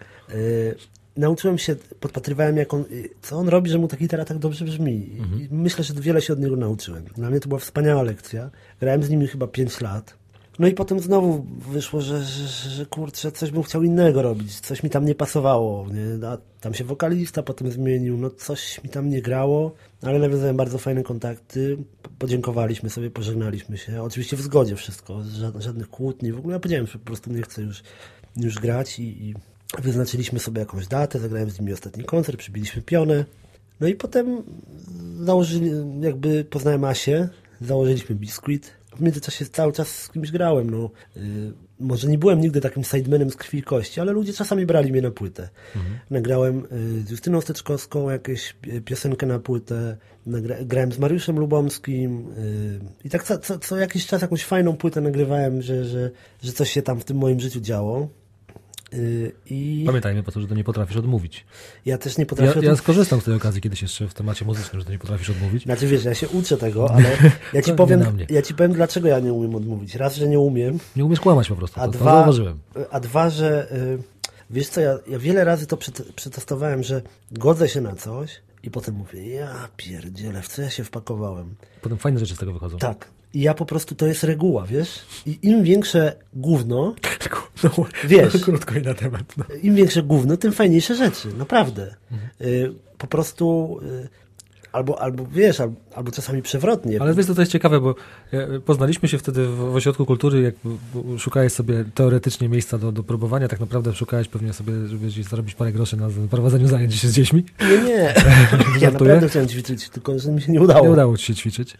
Nauczyłem się, podpatrywałem co on robi, że mu ta gitara tak dobrze brzmi. I myślę, że wiele się od niego nauczyłem. Dla mnie to była wspaniała lekcja. Grałem z nimi chyba 5 lat. No i potem znowu wyszło, że kurczę, coś bym chciał innego robić. Coś mi tam nie pasowało. Nie? A tam się wokalista potem zmienił. No coś mi tam nie grało. Ale nawiązałem bardzo fajne kontakty. Podziękowaliśmy sobie, pożegnaliśmy się. Oczywiście w zgodzie wszystko. Żadnych kłótni. W ogóle ja powiedziałem, że po prostu nie chcę już grać i wyznaczyliśmy sobie jakąś datę. Zagrałem z nimi ostatni koncert, przybiliśmy pionę. No i potem poznałem Asię. Założyliśmy Biscuit. W międzyczasie cały czas z kimś grałem, no. Może nie byłem nigdy takim sidemanem z krwi i kości, ale ludzie czasami brali mnie na płytę. Nagrałem z Justyną Steczkowską jakąś piosenkę na płytę, grałem z Mariuszem Lubomskim i tak co jakiś czas jakąś fajną płytę nagrywałem, że coś się tam w tym moim życiu działo.
Pamiętajmy po to, że to nie potrafisz odmówić.
Ja też nie potrafię
Ja skorzystam z tej okazji kiedyś jeszcze w temacie muzycznym, że to nie potrafisz odmówić.
Znaczy wiesz, ja się uczę tego, ale ja ci powiem, dlaczego ja nie umiem odmówić. Raz, że nie umiem.
Nie umiesz kłamać po prostu, to zauważyłem.
A dwa, że wiesz co, ja wiele razy to przetestowałem, że godzę się na coś i potem mówię, ja pierdzielę, w co ja się wpakowałem.
Potem fajne rzeczy z tego wychodzą.
Tak. I ja po prostu, to jest reguła, wiesz? I im większe gówno, wiesz,
krótko i na temat. No.
Im większe gówno, tym fajniejsze rzeczy, naprawdę. Po prostu albo wiesz, albo czasami przewrotnie.
Ale wiesz, to jest ciekawe, bo poznaliśmy się wtedy w Ośrodku Kultury, jak szukałeś sobie teoretycznie miejsca do próbowania, tak naprawdę szukałeś pewnie sobie, żeby gdzieś zarobić parę groszy na prowadzeniu zajęć z dziećmi.
Nie. Ja naprawdę chciałem ćwiczyć, tylko że mi się nie udało.
Nie udało ci się ćwiczyć.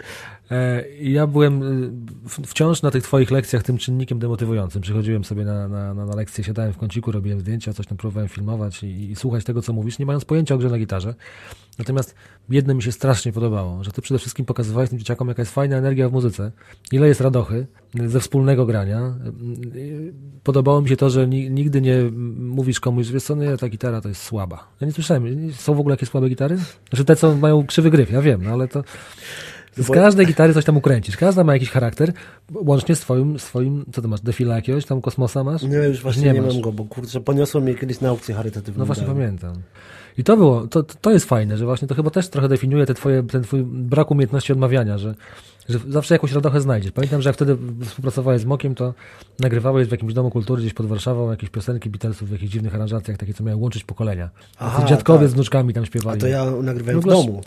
Ja byłem wciąż na tych twoich lekcjach tym czynnikiem demotywującym. Przychodziłem sobie na lekcję, siadałem w kąciku, robiłem zdjęcia, coś tam próbowałem filmować i słuchać tego, co mówisz, nie mając pojęcia o grze na gitarze. Natomiast jedno mi się strasznie podobało, że ty przede wszystkim pokazywałeś tym dzieciakom, jaka jest fajna energia w muzyce, ile jest radochy ze wspólnego grania. Podobało mi się to, że nigdy nie mówisz komuś, wiesz co, nie, ta gitara to jest słaba. Ja nie słyszałem, są w ogóle jakieś słabe gitary? Znaczy te, co mają krzywy gryf, ja wiem, no ale to... Z każdej gitary coś tam ukręcisz. Każda ma jakiś charakter, łącznie z twoim, co ty masz, defila jakiegoś, tam kosmosa masz?
Nie, już właśnie nie mam go, bo kurczę, poniosło mnie kiedyś na aukcję charytatywną.
No właśnie pamiętam. I to jest fajne, że właśnie to chyba też trochę definiuje ten twój brak umiejętności odmawiania, że zawsze jakąś radochę znajdziesz. Pamiętam, że jak wtedy współpracowałeś z Mokiem, to nagrywałeś w jakimś domu kultury gdzieś pod Warszawą jakieś piosenki Beatlesów w jakichś dziwnych aranżacjach, takie, co miały łączyć pokolenia. Dziadkowie z wnuczkami tam śpiewali.
A to ja nagrywałem w domu.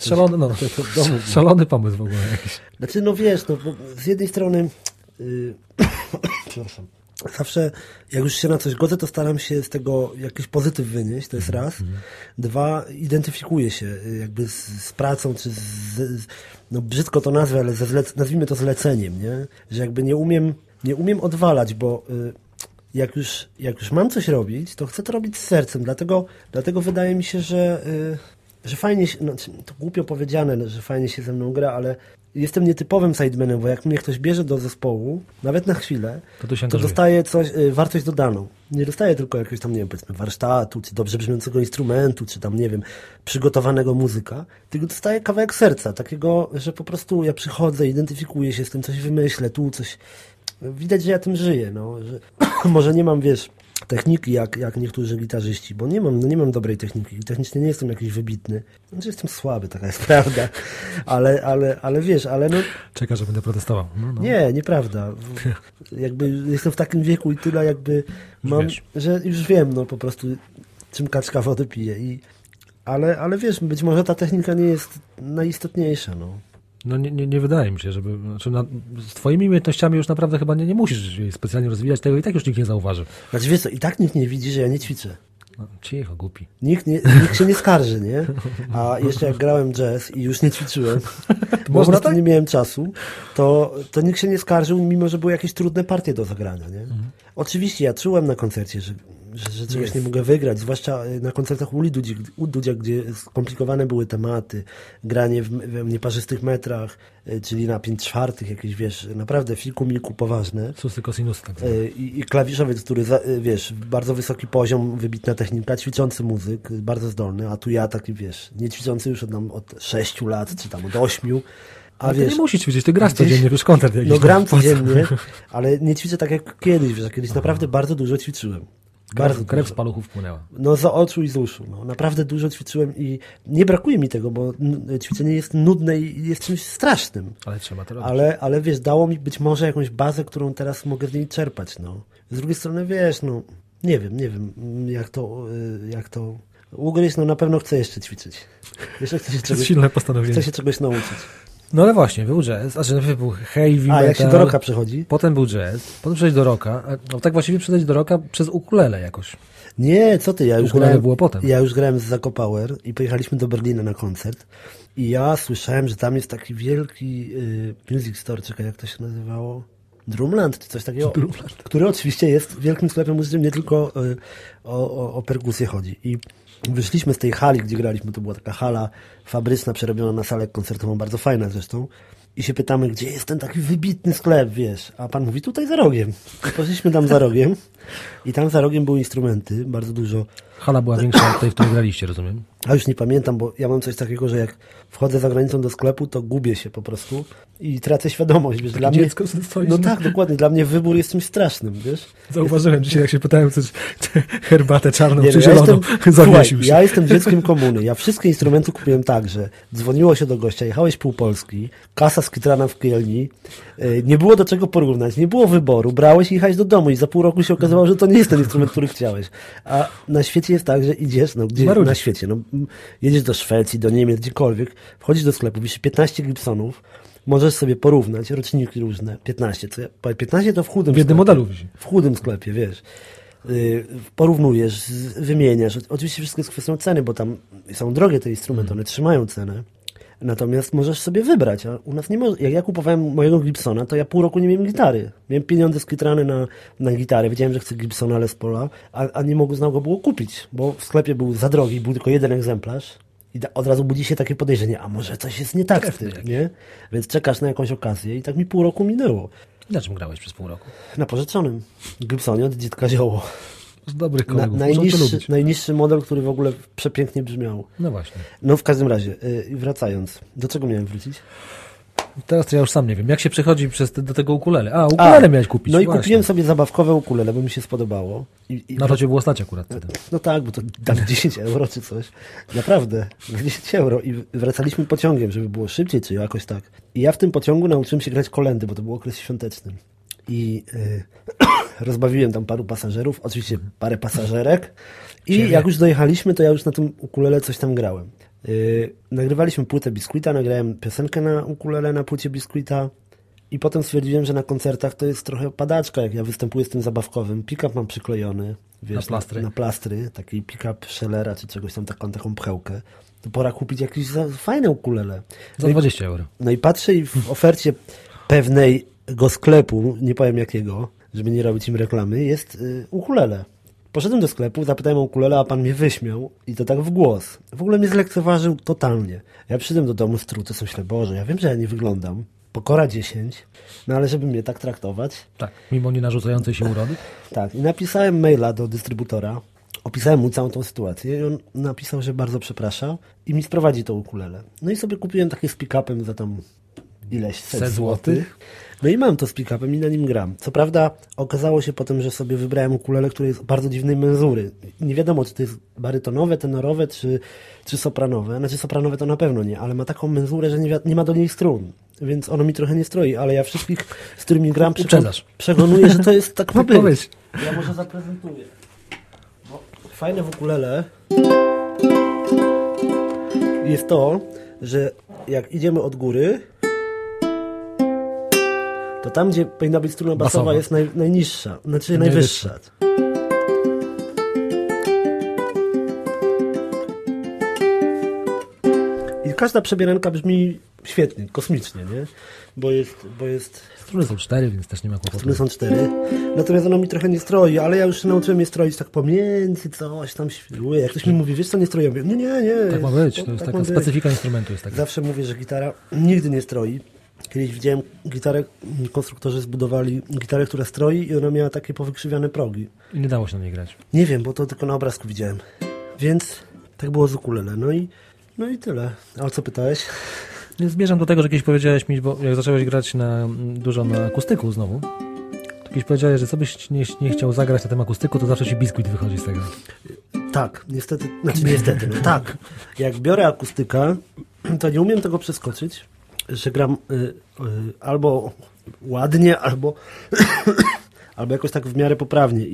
Szalony pomysł w ogóle jakiś.
Znaczy, no wiesz, no, bo z jednej strony przepraszam. Zawsze, jak już się na coś godzę, to staram się z tego jakiś pozytyw wynieść, to jest raz. Dwa, identyfikuję się jakby z pracą, czy no brzydko to nazwę, ale nazwijmy to zleceniem, nie? Że jakby nie umiem odwalać, bo jak już mam coś robić, to chcę to robić z sercem, dlatego wydaje mi się, że fajnie się, no, to głupio powiedziane, że fajnie się ze mną gra, ale jestem nietypowym sidemanem, bo jak mnie ktoś bierze do zespołu, nawet na chwilę, to dostaje coś, wartość dodaną. Nie dostaje tylko jakiegoś tam, nie wiem, powiedzmy warsztatu, czy dobrze brzmiącego instrumentu, czy tam, nie wiem, przygotowanego muzyka, tylko dostaję kawałek serca, takiego, że po prostu ja przychodzę, identyfikuję się z tym, coś wymyślę, tu coś... Widać, że ja tym żyję, no, że może nie mam, wiesz, techniki jak niektórzy gitarzyści, bo nie mam dobrej techniki. Technicznie nie jestem jakiś wybitny. Znaczy jestem słaby, taka jest prawda. Ale wiesz, ale no...
Czeka, że będę protestował. No.
Nie, nieprawda. Jakby jestem w takim wieku i tyle jakby mam, że już wiem, no po prostu czym kaczka wody pije. Ale wiesz, być może ta technika nie jest najistotniejsza, no.
No nie wydaje mi się, żeby... Znaczy z twoimi umiejętnościami już naprawdę chyba nie musisz specjalnie rozwijać tego i tak już nikt nie zauważy.
Znaczy wiesz co, i tak nikt nie widzi, że ja nie ćwiczę.
No, cicho, głupi.
Nikt się nie skarży, nie? A jeszcze jak grałem jazz i już nie ćwiczyłem, bo po prostu nie miałem czasu, to nikt się nie skarżył, mimo że były jakieś trudne partie do zagrania, nie? Oczywiście ja czułem na koncercie, że czegoś nie mogę wygrać, zwłaszcza na koncertach u Dudzia, gdzie skomplikowane były tematy, granie w nieparzystych metrach, czyli na 5/4, jakieś, wiesz, naprawdę fiku, miku, poważne.
Susy, kosinusy, tak.
I klawiszowiec, który, wiesz, bardzo wysoki poziom, wybitna technika, ćwiczący muzyk, bardzo zdolny, a tu ja taki, wiesz, nie ćwiczący już od 6 lat, czy tam od 8.
A wiesz, ty nie musisz ćwiczyć, ty grasz codziennie, wiesz, koncert jakiś.
No gram codziennie, ale nie ćwiczę tak jak kiedyś, wiesz, kiedyś naprawdę bardzo dużo ćwiczyłem.
Krew z paluchów płynęła.
No z oczu i z uszu. No, naprawdę dużo ćwiczyłem i nie brakuje mi tego, bo ćwiczenie jest nudne i jest czymś strasznym.
Ale trzeba to robić.
Ale wiesz, dało mi być może jakąś bazę, którą teraz mogę z niej czerpać. No. Z drugiej strony, wiesz, no nie wiem jak to ugryźć, no na pewno chcę jeszcze ćwiczyć. Jeszcze chcę się czegoś nauczyć.
No ale właśnie, był jazz, był heavy metal.
Jak się do rocka przechodzi?
Potem był jazz, potem przejść do rocka. No tak właściwie przejść do rocka przez ukulele jakoś.
Nie, co ty,
było potem.
Ja już grałem z Zakopower i pojechaliśmy do Berlina na koncert i ja słyszałem, że tam jest taki wielki music store, czekaj, jak to się nazywało? Drumland, czy coś takiego, który oczywiście jest wielkim sklepem muzycznym, nie tylko o perkusję chodzi. I wyszliśmy z tej hali, gdzie graliśmy, to była taka hala fabryczna, przerobiona na salę koncertową, bardzo fajna zresztą. I się pytamy, gdzie jest ten taki wybitny sklep, wiesz? A pan mówi, tutaj za rogiem. I poszliśmy tam za rogiem i tam za rogiem były instrumenty, bardzo dużo.
Hala była większa od tej, w której graliście, rozumiem?
A już nie pamiętam, bo ja mam coś takiego, że jak wchodzę za granicą do sklepu, to gubię się po prostu i tracę świadomość. Wiesz, dla mnie, no tak, dokładnie. Dla mnie wybór jest czymś strasznym, wiesz?
Zauważyłem dzisiaj, jak się pytałem, czy herbatę czarną, czy zieloną, zawiesił się.
Ja jestem dzieckiem komuny. Ja wszystkie instrumenty kupiłem tak, że dzwoniło się do gościa, jechałeś pół Polski, kasa skitrana w Kielni, nie było do czego porównać, nie było wyboru, brałeś i jechałeś do domu i za pół roku się okazało, że to nie jest ten instrument, który chciałeś. A na świecie jest tak, że idziesz, no gdzie na świecie, no jedziesz do Szwecji, do Niemiec, gdziekolwiek, wchodzisz do sklepu, widzisz 15 Gibsonów, możesz sobie porównać, roczniki różne, 15 to w chudym
sklepie. W modelu wisi.
W chudym sklepie, wiesz. Porównujesz, wymieniasz. Oczywiście wszystko jest kwestią ceny, bo tam są drogie te instrumenty, one trzymają cenę. Natomiast możesz sobie wybrać, a u nas nie może. Jak ja kupowałem mojego Gibsona, to ja pół roku nie miałem gitary. Miałem pieniądze skitrane na gitarę. Wiedziałem, że chcę Gibsona Les Paula, a nie można go było kupić, bo w sklepie był za drogi, był tylko jeden egzemplarz. I od razu budzi się takie podejrzenie, a może coś jest nie tak z tym, nie? Więc czekasz na jakąś okazję i tak mi pół roku minęło.
Na czym grałeś przez pół roku?
Na pożyczonym Gibsonie od dziadka Zioło.
Z dobrych kolegów.
Najniższy model, który w ogóle przepięknie brzmiał.
No właśnie.
No w każdym razie, wracając, do czego miałem wrócić?
Teraz to ja już sam nie wiem. Jak się przechodzi do tego ukulele? A, ukulele miałeś kupić.
No i kupiłem sobie zabawkowe ukulele, bo mi się spodobało.
No to cię było stać akurat wtedy.
No tak, bo to tam 10 euro czy coś. Naprawdę, 10 euro. I wracaliśmy pociągiem, żeby było szybciej, czy jakoś tak. I ja w tym pociągu nauczyłem się grać kolędy, bo to był okres świąteczny. I rozbawiłem tam paru pasażerów, oczywiście parę pasażerek. I jak już dojechaliśmy, to ja już na tym ukulele coś tam grałem. Nagrywaliśmy płytę Biscuita, nagrałem piosenkę na ukulele na płycie Biscuita i potem stwierdziłem, że na koncertach to jest trochę padaczka, jak ja występuję z tym zabawkowym. Pick-up mam przyklejony, wiesz, na plastry, taki pick-up Schellera czy czegoś tam, taką pchełkę. To pora kupić jakieś fajne ukulele.
Za 20 euro.
No i patrzę i w ofercie pewnego sklepu, nie powiem jakiego, żeby nie robić im reklamy, jest ukulele. Poszedłem do sklepu, zapytałem o ukulele, a pan mnie wyśmiał i to tak w głos. W ogóle mnie zlekceważył totalnie. Ja przyszedłem do domu struty, myślę, Boże, ja wiem, że ja nie wyglądam. Pokora 10, no ale żeby mnie tak traktować.
Tak, mimo nienarzucającej się urody.
Tak, i napisałem maila do dystrybutora, opisałem mu całą tą sytuację i on napisał, że bardzo przepraszał i mi sprowadzi to ukulele. No i sobie kupiłem takie z pick-upem za tam ileś set złotych. No i mam to z pick-upem i na nim gram. Co prawda okazało się potem, że sobie wybrałem ukulele, które jest bardzo dziwnej menzury. Nie wiadomo, czy to jest barytonowe, tenorowe, czy sopranowe. Znaczy sopranowe to na pewno nie, ale ma taką menzurę, że nie ma do niej strun. Więc ono mi trochę nie stroi, ale ja wszystkich, z którymi gram, przekonuję, że to jest tak ma być. Ja może zaprezentuję. Bo fajne w ukulele jest to, że jak idziemy od góry, to tam, gdzie powinna być struna basowa, jest najniższa, znaczy najwyższa. I każda przebieranka brzmi świetnie, kosmicznie, nie? Bo jest...
Struny są 4, więc też nie ma kłopotu.
Struny są 4, natomiast ono mi trochę nie stroi, ale ja już się nauczyłem je stroić tak pomiędzy, coś tam świruje. Jak ktoś mi mówi, wiesz co, nie stroję? Nie.
Tak ma być, to jest taka specyfika instrumentu. Jest taka.
Zawsze mówię, że gitara nigdy nie stroi. Kiedyś widziałem gitarę, konstruktorzy zbudowali gitarę, która stroi i ona miała takie powykrzywiane progi.
I nie dało się na niej grać.
Nie wiem, bo to tylko na obrazku widziałem. Więc tak było z ukulele. No i tyle. A o co pytałeś?
Zmierzam do tego, że kiedyś powiedziałeś mi, bo jak zacząłeś grać dużo na akustyku znowu, to kiedyś powiedziałeś, że co byś nie chciał zagrać na tym akustyku, to zawsze ci Biscuit wychodzi z tego.
Tak, niestety, no tak. Jak biorę akustyka, to nie umiem tego przeskoczyć, że gram albo ładnie, albo jakoś tak w miarę poprawnie.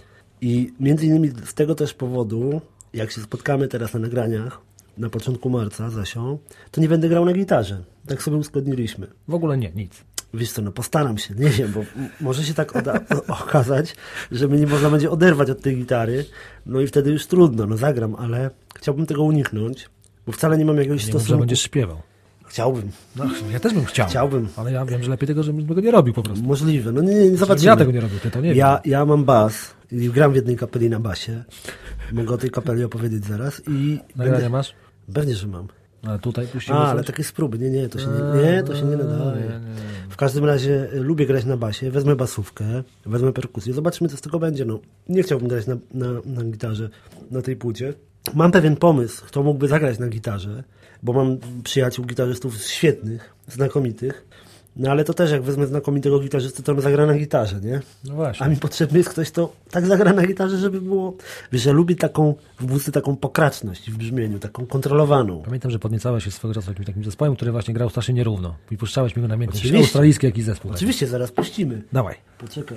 I między innymi z tego też powodu, jak się spotkamy teraz na nagraniach, na początku marca z Asią, to nie będę grał na gitarze. Tak sobie uzgodniliśmy.
W ogóle nie, nic.
Wiesz co, no postaram się, nie wiem, bo może się tak okazać, że mnie nie można będzie oderwać od tej gitary, no i wtedy już trudno, no zagram, ale chciałbym tego uniknąć, bo wcale nie mam jakiegoś stosunku.
Nie będziesz śpiewał.
Chciałbym.
No, ja też bym chciał.
Chciałbym.
Ale ja wiem, że lepiej tego, żebym tego nie robił po prostu.
Możliwe. No nie zobaczymy.
Ja tego nie robię, ty to nie wiem.
Ja mam bas i gram w jednej kapeli na basie. Mogę o tej kapeli opowiedzieć zaraz.
Nagrania masz?
Pewnie, że mam.
A tutaj puścimy
ale takie spróby. Nie, to się nie nadaje.
Nie.
W każdym razie lubię grać na basie, wezmę basówkę, wezmę perkusję. Zobaczymy, co z tego będzie. No, nie chciałbym grać na gitarze na tej płycie. Mam pewien pomysł, kto mógłby zagrać na gitarze, bo mam przyjaciół gitarzystów świetnych, znakomitych, no ale to też jak wezmę znakomitego gitarzysty, to on zagra na gitarze, nie?
No właśnie.
A mi potrzebny jest ktoś, kto tak zagra na gitarze, żeby było... Wiesz, ja lubię w muzyce taką pokraczność w brzmieniu, taką kontrolowaną.
Pamiętam, że podniecałeś się swego czasu jakimś takim zespołem, który właśnie grał strasznie nierówno i puszczałeś mi go namiętnie. Australijski jakiś zespół.
Oczywiście, zaraz puścimy.
Dawaj.
Poczekaj,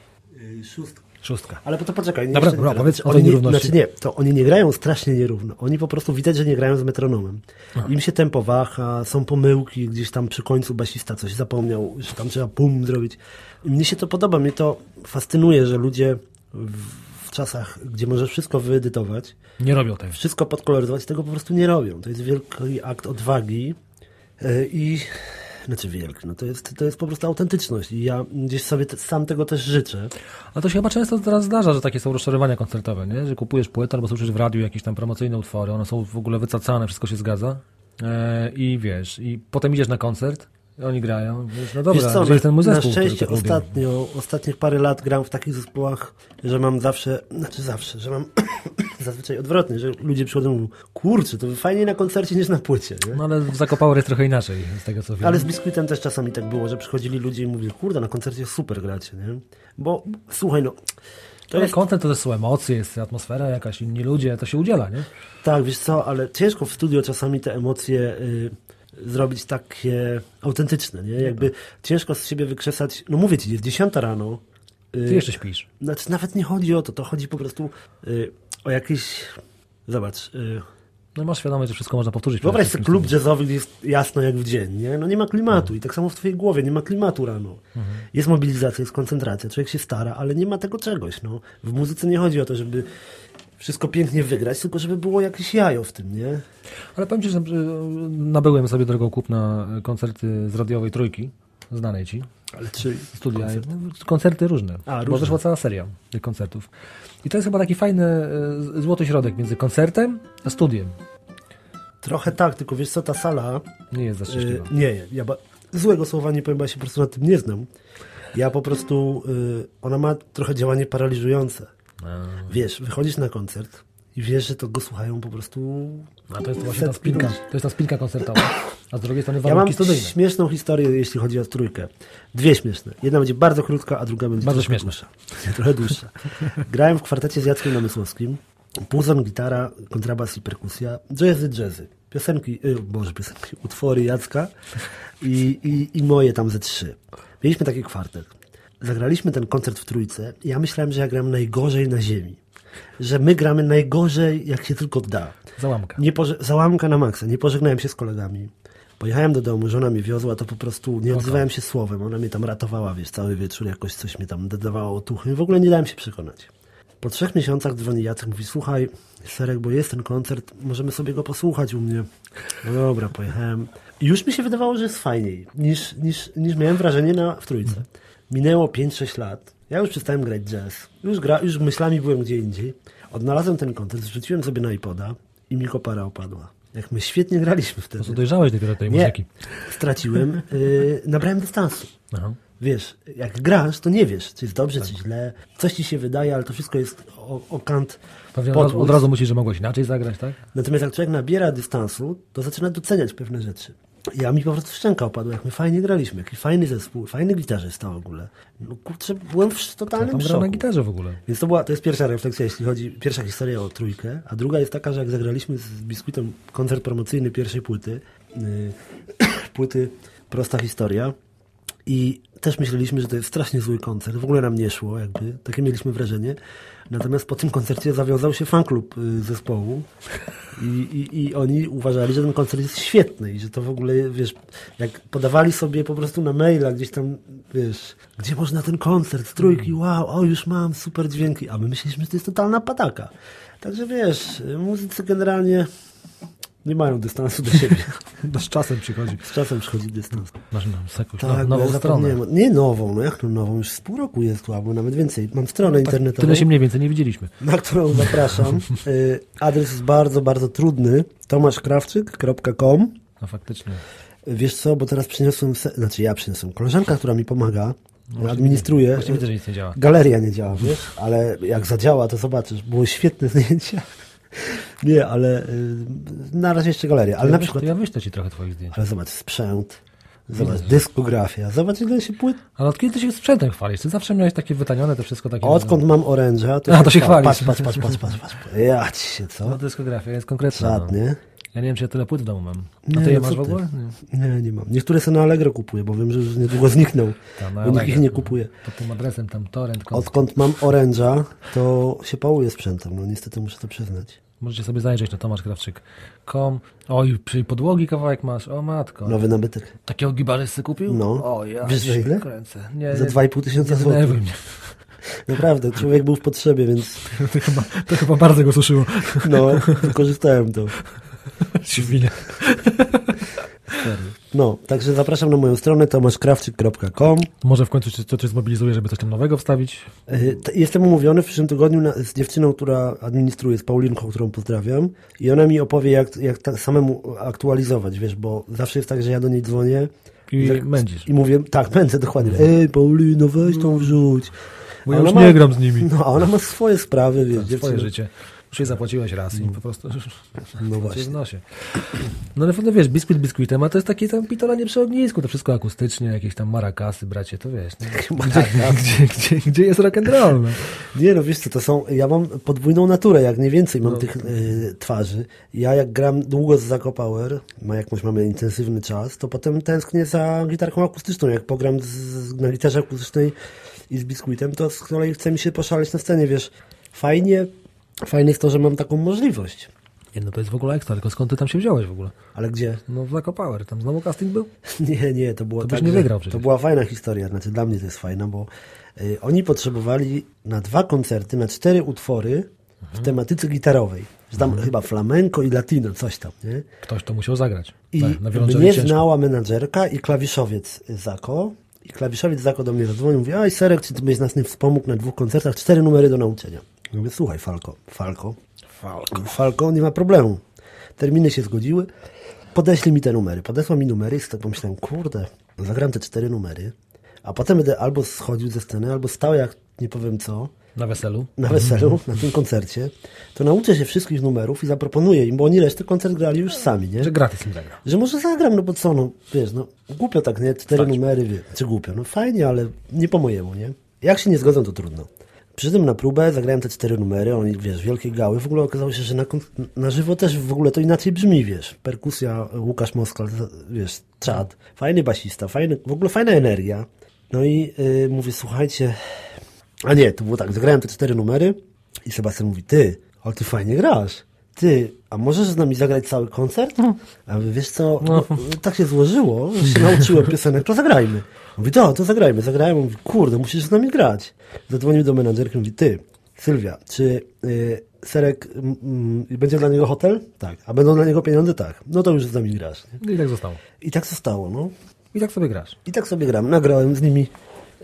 Szóstka.
Ale to poczekaj.
Dobra, powiedz o tej nierówności.
Znaczy nie, to oni nie grają strasznie nierówno. Oni po prostu widać, że nie grają z metronomem. Im się tempo waha, są pomyłki, gdzieś tam przy końcu basista coś zapomniał, że tam trzeba pum zrobić. I mnie się to podoba, mnie to fascynuje, że ludzie w czasach, gdzie możesz wszystko wyedytować,
nie robią tego.
Wszystko podkoloryzować, tego po prostu nie robią. To jest wielki akt odwagi i... Znaczy wielki, no to jest po prostu autentyczność i ja gdzieś sobie sam tego też życzę.
Ale to się chyba często teraz zdarza, że takie są rozczarowania koncertowe, nie? Że kupujesz płytę albo słyszysz w radiu jakieś tam promocyjne utwory, one są w ogóle wycacane, wszystko się zgadza i wiesz, i potem idziesz na koncert, oni grają, wiesz, no dobra,
co,
że jest ten mój zespół.
Na szczęście ostatnich parę lat gram w takich zespołach, że mam że mam zazwyczaj odwrotnie, że ludzie przychodzą i mówią, kurczę, to fajniej na koncercie niż na płycie. Nie?
No ale w Zakopower jest trochę inaczej, z tego co wiem.
Ale z Biscuitem też czasami tak było, że przychodzili ludzie i mówili, kurde, na koncercie super gracie, nie? Bo słuchaj, no...
Koncert to też są emocje, jest atmosfera jakaś, inni ludzie, to się udziela, nie?
Tak, wiesz co, ale ciężko w studio czasami te emocje... zrobić takie autentyczne, nie? Jakby ciężko z siebie wykrzesać, no mówię ci, jest 10 rano.
Ty jeszcze śpisz.
Znaczy nawet nie chodzi o to chodzi po prostu o jakieś, zobacz.
No masz świadomość, że wszystko można powtórzyć.
Wyobraź sobie klub jazzowy, gdzie jest jasno jak w dzień, nie? No nie ma klimatu i tak samo w twojej głowie, nie ma klimatu rano. Jest mobilizacja, jest koncentracja, człowiek się stara, ale nie ma tego czegoś, no. W muzyce nie chodzi o to, żeby wszystko pięknie wygrać, tylko żeby było jakieś jajo w tym, nie?
Ale powiem ci, że nabyłem sobie drogą kupna koncerty z radiowej Trójki, znanej ci.
Ale czy
studia, koncerty różne. Bo wyszła cała seria tych koncertów. I to jest chyba taki fajny złoty środek między koncertem a studiem.
Trochę tak, tylko wiesz co, ta sala...
Nie jest za szczęśliwa.
Ja złego słowa nie powiem, bo ja się po prostu na tym nie znam. Ja po prostu... ona ma trochę działanie paraliżujące. Wiesz, wychodzisz na koncert i wiesz, że to go słuchają po prostu...
A to jest właśnie ta spinka. To jest ta spinka koncertowa. A z drugiej strony warunki studyjne.
Ja mam śmieszną historię, jeśli chodzi o trójkę. Dwie śmieszne. Jedna będzie bardzo krótka, a druga będzie
bardzo śmieszna.
Trochę dłuższa. Grałem w kwartecie z Jackiem Namysłowskim. Puzon, gitara, kontrabas i perkusja. Jazzy. Utwory Jacka i moje tam ze 3. Mieliśmy taki kwartet. Zagraliśmy ten koncert w trójce i ja myślałem, że ja gram najgorzej na ziemi. Że my gramy najgorzej, jak się tylko da.
Załamka.
Załamka na maksa. Nie pożegnałem się z kolegami. Pojechałem do domu, żona mnie wiozła, to po prostu nie odzywałem się słowem. Ona mnie tam ratowała, wiesz, cały wieczór jakoś coś mnie tam dodawało otuchy. W ogóle nie dałem się przekonać. Po 3 miesiącach dzwoni Jacek, mówi, słuchaj, Serek, bo jest ten koncert, możemy sobie go posłuchać u mnie. No dobra, pojechałem. I już mi się wydawało, że jest fajniej, niż miałem wrażenie w trójce. Minęło 5-6 lat. Ja już przestałem grać jazz. Już myślami byłem gdzie indziej. Odnalazłem ten koncert, zrzuciłem sobie na iPoda i mi kopara opadła. Jak my świetnie graliśmy wtedy.
Po co dojrzałeś dopiero tej muzyki?
Straciłem, nabrałem dystansu.
Aha.
Wiesz, jak grasz, to nie wiesz, czy jest dobrze, czy źle. Coś ci się wydaje, ale to wszystko jest o kant.
Pewnie od razu myślisz, że mogłeś inaczej zagrać, tak?
Natomiast jak człowiek nabiera dystansu, to zaczyna doceniać pewne rzeczy. Ja mi po prostu szczęka opadła, jak my fajnie graliśmy, jaki fajny zespół, fajny gitarzysta w ogóle. No kurczę, byłem w totalnym szoku.
Na gitarze w ogóle.
Więc to jest pierwsza refleksja, jeśli chodzi, pierwsza historia o trójkę, a druga jest taka, że jak zagraliśmy z Biscuitem koncert promocyjny pierwszej płyty Prosta Historia i też myśleliśmy, że to jest strasznie zły koncert, w ogóle nam nie szło, jakby, takie mieliśmy wrażenie. Natomiast po tym koncercie zawiązał się fanklub zespołu i oni uważali, że ten koncert jest świetny i że to w ogóle, wiesz, jak podawali sobie po prostu na maila gdzieś tam, wiesz, gdzie można ten koncert, trójki, wow, już mam super dźwięki, a my myśleliśmy, że to jest totalna pataka. Także wiesz, muzycy generalnie nie mają dystansu do siebie.
Z czasem przychodzi.
Z czasem przychodzi dystans.
Masz jakąś
tak,
nową stronę.
Nie nową, no jak to nową? Już z pół roku jest tu, albo nawet więcej. Mam stronę internetową.
Tyle się mniej więcej nie widzieliśmy.
Na którą zapraszam. Adres jest bardzo, bardzo trudny. tomaszkrawczyk.com.
No faktycznie.
Wiesz co, bo teraz ja przyniosłem. Koleżanka, która mi pomaga, administruje.
Właśnie widzę, że nic nie działa.
Galeria nie działa, wiesz? Ale jak zadziała, to zobaczysz. Było świetne zdjęcia. Nie, ale na razie jeszcze galeria. Ale
to
na przykład.
Ja wyślę ci trochę twoich zdjęć.
Ale zobacz, sprzęt, zobacz, dyskografia, zobacz ile się płyt.
Ale od kiedy ty się sprzętem chwalisz? Ty zawsze miałeś takie wytanione, to wszystko takie...
Odkąd mam oręża,
to się chwalisz.
Patrz. Ja ci się, co?
No dyskografia jest konkretna.
Żadnie.
Ja nie wiem, czy ja tyle płyt w domu mam. A ty je masz w ogóle?
Nie mam. Niektóre sobie na Allegro kupuję, bo wiem, że już niedługo znikną. Bo nikt ich nie kupuje.
Pod tym adresem tam torrent.
Odkąd mam oręża, to się pałuję sprzętem. No niestety muszę to przyznać.
Możecie sobie zajrzeć na tomaszkrawczyk.com. Oj, przy podłogi kawałek masz. O matko.
Nowy nabytek.
Takiego gibarzysty kupił?
No.
O, ja
wiesz za ile?
Kręcę. Nie,
za 2,5 tysiąca złotych. Naprawdę, człowiek był w potrzebie, więc...
To chyba bardzo go suszyło.
No, wykorzystałem to.
Świnia.
No, także zapraszam na moją stronę tomaszkrawczyk.com.
Może w końcu to cię zmobilizuje, żeby coś tam nowego wstawić?
Jestem umówiony w przyszłym tygodniu z dziewczyną, która administruje, z Paulinką, którą pozdrawiam, i ona mi opowie, jak samemu aktualizować, wiesz, bo zawsze jest tak, że ja do niej dzwonię
i mędzisz.
I mówię, tak, mędzę dokładnie. Ej, Paulino, weź tą wrzuć.
Bo ja już nie gram z nimi.
No, a ona ma swoje sprawy, wiesz.
Tak, swoje życie. Już jej zapłaciłeś raz i po prostu
no właśnie.
w nosie. No ale wiesz, Biscuit Biscuitem, a to jest takie tam pitolanie przy ognisku, to wszystko akustycznie, jakieś tam marakasy, bracie, to wiesz. No. Gdzie jest rock'n'roll? No?
Nie, no wiesz co, to są, ja mam podwójną naturę, jak nie więcej mam tych twarzy. Ja jak gram długo z Zaco Power, jak mamy intensywny czas, to potem tęsknię za gitarką akustyczną. Jak pogram na gitarze akustycznej i z Biscuitem, to z kolei chce mi się poszaleć na scenie, wiesz. Fajnie jest to, że mam taką możliwość.
Nie, no to jest w ogóle ekstra, tylko skąd ty tam się wziąłeś w ogóle?
Ale gdzie?
No w Zaco Power, tam znowu casting był?
Nie, to było
to
tak,
byś nie wygrał przecież.
To była fajna historia, znaczy dla mnie to jest fajna, bo oni potrzebowali na 2 koncerty, na 4 utwory w tematyce gitarowej. Że tam chyba flamenco i latino, coś tam, nie?
Ktoś to musiał zagrać.
I
tak,
mnie znała menadżerka i klawiszowiec Zaco. I klawiszowiec Zako do mnie zadzwonił, mówi, aj Serek, czy ty byś nas nie wspomógł na 2 koncertach, 4 numery do nauczenia. Ja mówię, słuchaj Falko, nie ma problemu. Terminy się zgodziły, podeślij mi te numery. Podesłał mi numery i sobie pomyślałem, kurde, zagram te 4 numery, a potem będę albo schodził ze sceny, albo stał jak nie powiem co.
Na weselu,
na tym koncercie, to nauczę się wszystkich numerów i zaproponuję im, bo oni resztę koncert grali już sami, nie?
Że gratis im zagra.
Że może zagram, no bo co, no wiesz, no głupio tak, nie? 4 numery, czy głupio, no fajnie, ale nie po mojemu, nie? Jak się nie zgodzą, to trudno. Przyszedłem na próbę, zagrałem te 4 numery, oni, wiesz, wielkie gały, w ogóle okazało się, że na żywo też w ogóle to inaczej brzmi, wiesz, perkusja, Łukasz Moskal, wiesz, czad, fajny basista, w ogóle fajna energia. No i mówię, słuchajcie, a nie, to było tak, zagrałem te 4 numery i Sebastian mówi, ale ty fajnie grasz. A możesz z nami zagrać cały koncert? A wiesz co, tak się złożyło, że się nauczyłem piosenek, to zagrajmy. Mówi, to zagrajmy. Zagrałem, mówi, kurde, musisz z nami grać. Zadzwonił do menadżerki, mówi, Sylwia, czy Serek, będzie dla niego hotel? Tak. A będą dla niego pieniądze? Tak. No to już z nami grasz. Nie?
I tak zostało.
I tak zostało, no.
I tak sobie grasz.
I tak sobie gram. Nagrałem z nimi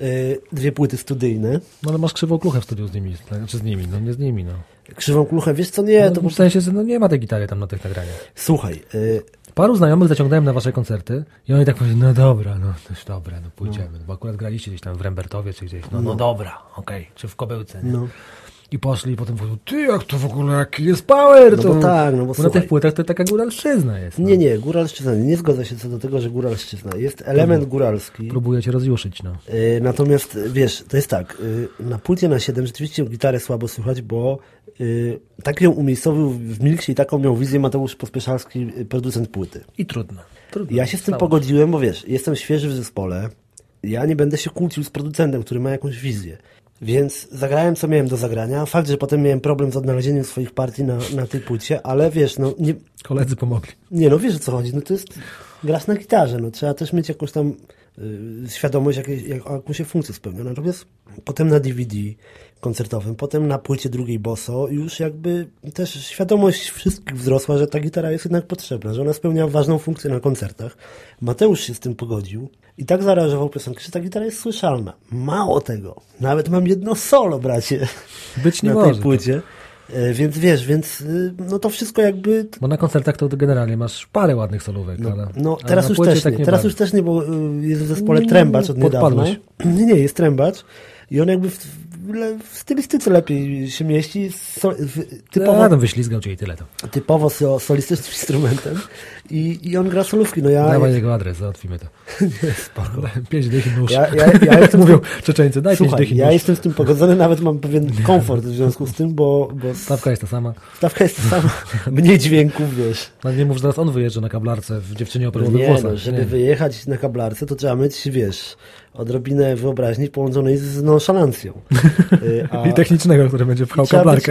2 płyty studyjne.
No ale masz krzywą kluchę w studiu z nimi, znaczy z nimi, no nie z nimi, no.
Krzywą kluchę, wiesz co, nie,
no,
to...
W sensie, że nie ma tej gitary tam na tych nagraniach.
Słuchaj...
Paru znajomych zaciągnąłem na wasze koncerty i oni tak powiedzieli, no dobra, no pójdziemy, bo akurat graliście gdzieś tam w Rembertowie czy gdzieś, no dobra, okej, czy w Kobyłce, nie? No. I poszli i potem mówią, jak to w ogóle, jaki jest power, to...
Bo tak, bo
na tych płytach to taka góralszczyzna jest. No.
Nie, góralszczyzna, nie zgodzę się co do tego, że góralszczyzna. Jest element góralski.
Próbuję cię rozjuszyć, no.
Natomiast, wiesz, to jest tak, na płycie na 7 rzeczywiście gitarę słabo słychać, bo tak ją umiejscowił w Milksie i taką miał wizję Mateusz Pospieszalski, producent płyty.
I trudno.
Ja się z tym pogodziłem, bo wiesz, jestem świeży w zespole, ja nie będę się kłócił z producentem, który ma jakąś wizję. Więc zagrałem, co miałem do zagrania. Fakt, że potem miałem problem z odnalezieniem swoich partii na tej płycie, ale wiesz, no... Nie,
koledzy pomogli.
Nie, no wiesz o co chodzi, no to jest... Grasz na gitarze, no trzeba też mieć jakąś tam świadomość, jaką się funkcję spełnia. Natomiast potem na DVD koncertowym, potem na płycie drugiej Bosso już jakby też świadomość wszystkich wzrosła, że ta gitara jest jednak potrzebna, że ona spełnia ważną funkcję na koncertach. Mateusz się z tym pogodził i tak zaaranżował piosenkę, że ta gitara jest słyszalna. Mało tego, nawet mam jedno solo, bracie,
być nie
na
może,
tej płycie. Więc wiesz, no to wszystko jakby...
Bo na koncertach to generalnie masz parę ładnych solówek,
No teraz już też nie. Teraz już też nie, bo jest w zespole trębacz od niedawna. Nie, jest trębacz i on jakby w stylistyce lepiej się mieści.
Typowo tam wyślizgał cię i tyle to.
Typowo solistycznym instrumentem i on gra solówki. No
dawaj jego adres, załatwimy to.
Nie, spoko.
5 dychy nóż.
Ja jestem
mówią Czeczeńcy, daj 5 dychy nóż.
Ja jestem z tym pogodzony, nawet mam pewien komfort w związku z tym, bo...
Stawka jest ta sama.
Mniej dźwięków, wiesz.
No nie mów, że teraz on wyjeżdża na kablarce w dziewczynie o perłowych włosach.
No, żeby wyjechać na kablarce, to trzeba mieć, wiesz, odrobinę wyobraźni połączonej z nonszalancją.
I technicznego, który będzie pchał kablarkę.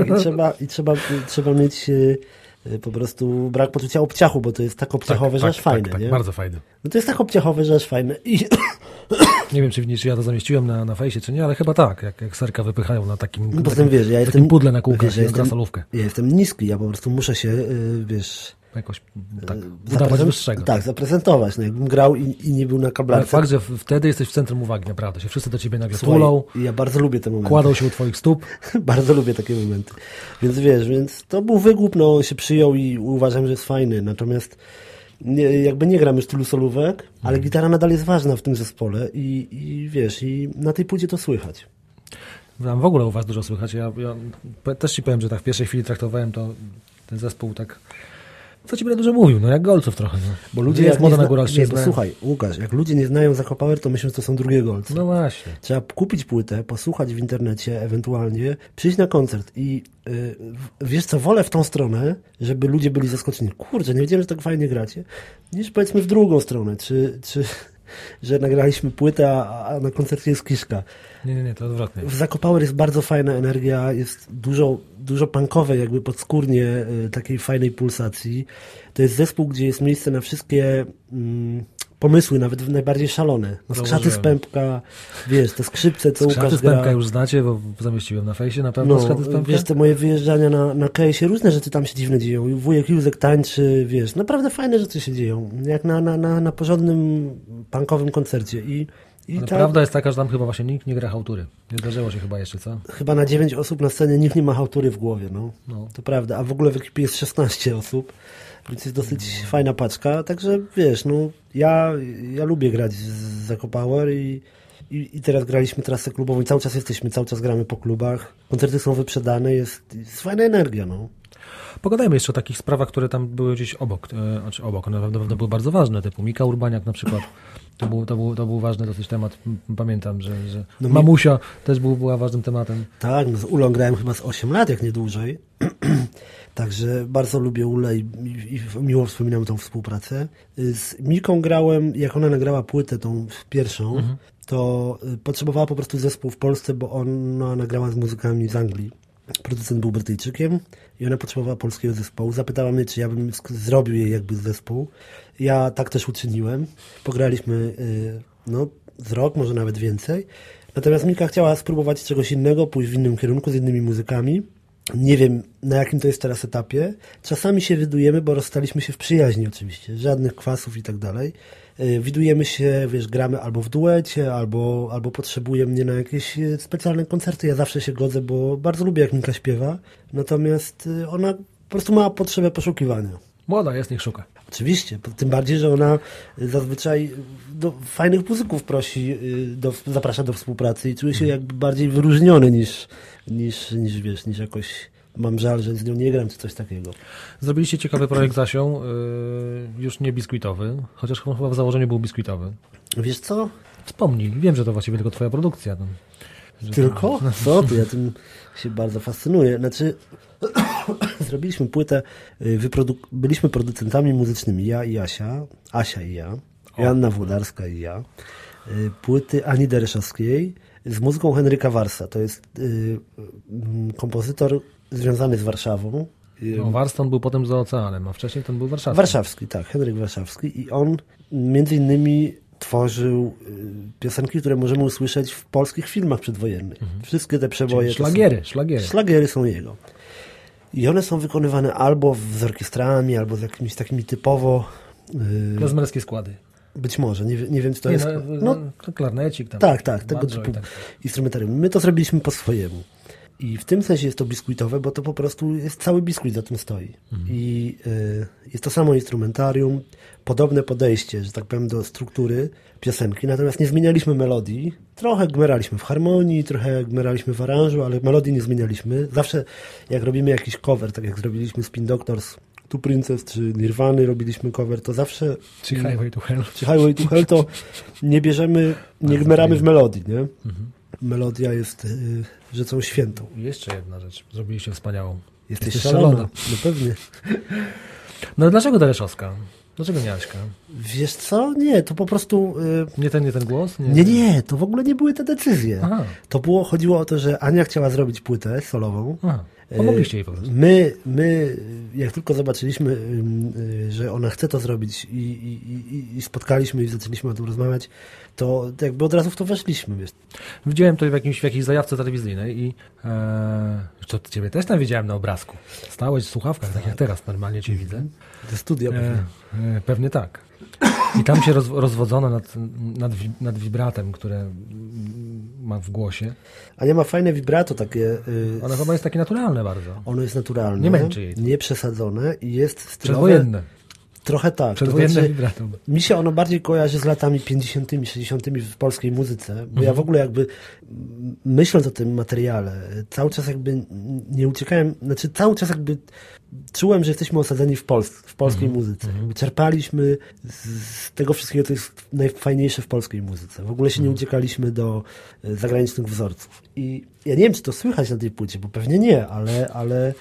Trzeba mieć po prostu brak poczucia obciachu, bo to jest tak obciachowe, że aż fajne.
Tak,
nie?
bardzo fajne.
No to jest tak obciachowe, że aż fajne.
Nie wiem, czy ja to zamieściłem na fejsie, czy nie, ale chyba tak, jak Serka wypychają na takim,
no potem, wiesz,
takim pudle na kółkach, gra solówkę.
Ja jestem niski, ja po prostu muszę się, wiesz...
Jakoś tak udawać wyższego.
Tak, zaprezentować. No, jakbym grał i nie był na kablarce.
Ale fakt, że wtedy jesteś w centrum uwagi, naprawdę. Się wszyscy do ciebie nagle tulą.
Ja bardzo lubię te momenty.
Kładą się u twoich stóp.
Bardzo lubię takie momenty. Więc wiesz, to był wygłup, no się przyjął i uważam, że jest fajny. Natomiast jakby nie gram już tylu solówek, ale gitara nadal jest ważna w tym zespole i wiesz, i na tej płycie to słychać.
Tam w ogóle u was dużo słychać. Ja też ci powiem, że tak w pierwszej chwili traktowałem ten zespół tak... Co ci będę dużo mówił, no jak Golców trochę. No.
Bo ludzie jest moda na góralszczyznę. Słuchaj, Łukasz, jak ludzie nie znają Zako Power, to myślą, że to są drugie Golce.
No właśnie.
Trzeba kupić płytę, posłuchać w internecie ewentualnie, przyjść na koncert i wiesz co, wolę w tą stronę, żeby ludzie byli zaskoczeni. Kurczę, nie wiedziałem, że tak fajnie gracie, niż powiedzmy w drugą stronę, czy że nagraliśmy płytę, a na koncercie jest kiszka.
Nie, to odwrotnie.
W Zako Power jest bardzo fajna energia, jest dużo punkowej, jakby podskórnie takiej fajnej pulsacji. To jest zespół, gdzie jest miejsce na wszystkie pomysły, nawet najbardziej szalone. No, skrzaty z pępka, wiesz, te skrzypce, co Łukasz gra.
Skrzaty z pępka już znacie, bo zamieściłem na fejsie, na pewno skrzaty z pępka.
Wiesz, te moje wyjeżdżania na Kejsie, różne rzeczy tam się dziwne dzieją. Wujek Józek tańczy, wiesz, naprawdę fajne rzeczy się dzieją. Jak na porządnym punkowym koncercie. I
Ale prawda jest taka, że tam chyba właśnie nikt nie gra hałtury. Nie zdarzyło się chyba jeszcze, co?
Chyba na 9 osób na scenie nikt nie ma hałtury w głowie, no. To prawda. A w ogóle w ekipie jest 16 osób, więc jest dosyć fajna paczka. Także wiesz, no ja lubię grać z Zako Power i teraz graliśmy trasę klubową i cały czas gramy po klubach. Koncerty są wyprzedane, jest fajna energia, no.
Pogadajmy jeszcze o takich sprawach, które tam były gdzieś obok. One na pewno były bardzo ważne, typu Mika Urbaniak na przykład. To był ważny dosyć temat. Pamiętam, że no Mamusia też była ważnym tematem.
Tak, no z Ulą grałem chyba z 8 lat, jak nie dłużej. Także bardzo lubię Ulę i miło wspominam tą współpracę. Z Miką grałem, jak ona nagrała płytę, tą pierwszą, to potrzebowała po prostu zespół w Polsce, bo ona nagrała z muzykami z Anglii. Producent był Brytyjczykiem i ona potrzebowała polskiego zespołu. Zapytała mnie, czy ja bym zrobił jej jakby zespół. Ja tak też uczyniłem. Pograliśmy z rok, może nawet więcej. Natomiast Mika chciała spróbować czegoś innego, pójść w innym kierunku, z innymi muzykami. Nie wiem, na jakim to jest teraz etapie. Czasami się widujemy, bo rozstaliśmy się w przyjaźni oczywiście. Żadnych kwasów i tak dalej. Widujemy się, wiesz, gramy albo w duecie, albo potrzebuje mnie na jakieś specjalne koncerty. Ja zawsze się godzę, bo bardzo lubię, jak Mika śpiewa. Natomiast ona po prostu ma potrzebę poszukiwania.
Młoda jest, niech szuka.
Oczywiście, tym bardziej, że ona zazwyczaj do fajnych muzyków zaprasza do współpracy i czuje się jakby bardziej wyróżniony niż jakoś mam żal, że z nią nie gram, czy coś takiego.
Zrobiliście ciekawy projekt z Asią, już nie biskuitowy, chociaż chyba w założeniu był biskuitowy.
Wiesz co?
Wspomnij, wiem, że to właściwie tylko twoja produkcja.
Tylko? Co? To ja tym się bardzo fascynuję. Znaczy, zrobiliśmy płytę, byliśmy producentami muzycznymi, ja i Asia i ja, Joanna Włodarska i ja, płyty Ani Dereszowskiej z muzyką Henryka Warsa. To jest kompozytor związany z Warszawą.
Warston był potem za oceanem, a wcześniej ten był warszawski.
Warszawski, tak, Henryk Warszawski i on między innymi tworzył piosenki, które możemy usłyszeć w polskich filmach przedwojennych. Wszystkie te przeboje... Szlagiery są jego. I one są wykonywane albo z orkiestrami, albo z jakimiś takimi typowo...
klezmerskie składy.
Być może, nie wiem, co to jest.
Klarnecik tam.
Tak, tego typu instrumentarium. My to zrobiliśmy po swojemu. I w tym sensie jest to biskuitowe, bo to po prostu jest cały biskuit za tym stoi. I jest to samo instrumentarium, podobne podejście, że tak powiem, do struktury piosenki, natomiast nie zmienialiśmy melodii. Trochę gmeraliśmy w harmonii, trochę gmeraliśmy w aranżu, ale melodii nie zmienialiśmy. Zawsze jak robimy jakiś cover, tak jak zrobiliśmy Spin Doctors, Two Princess czy Nirwany robiliśmy cover, to zawsze...
Czy Highway to Hell.
Czy Highway to Hell, to nie bierzemy, nie gmeramy w melodii, nie? Melodia jest rzeczą świętą.
Jeszcze jedna rzecz. Zrobiliście wspaniałą.
Jesteś szalona. No pewnie.
No dlaczego Dereszowska? Dlaczego nie Aśka?
Wiesz co? Nie, to po prostu...
Nie ten głos?
Nie, to w ogóle nie były te decyzje. Aha. Chodziło o to, że Ania chciała zrobić płytę solową.
Aha. Pomogliście jej po prostu.
My, jak tylko zobaczyliśmy, że ona chce to zrobić i spotkaliśmy i zaczęliśmy o tym rozmawiać, to jakby od razu w to weszliśmy. Wiesz.
Widziałem to w jakiejś zajawce telewizyjnej i to ciebie też tam widziałem na obrazku. Stałeś w słuchawkach, tak jak teraz normalnie cię widzę.
Ze studia pewnie.
Pewnie tak. I tam się rozwodzono nad wibratem, które ma w głosie.
Ania ma fajne vibrato takie.
Ono chyba jest takie naturalne bardzo.
Ono jest naturalne.
Nie męczy jej.
Nie przesadzone i jest stylowe.
Przedwojenne.
Trochę tak.
Przedwojenne vibrato.
Mi się ono bardziej kojarzy z latami 50., 60. w polskiej muzyce, bo ja w ogóle jakby myśląc o tym materiale, cały czas jakby nie uciekałem, znaczy cały czas jakby czułem, że jesteśmy osadzeni w polskiej muzyce. Czerpaliśmy z tego wszystkiego, co jest najfajniejsze w polskiej muzyce. W ogóle się nie uciekaliśmy do zagranicznych wzorców. I ja nie wiem, czy to słychać na tej płycie, bo pewnie nie, ale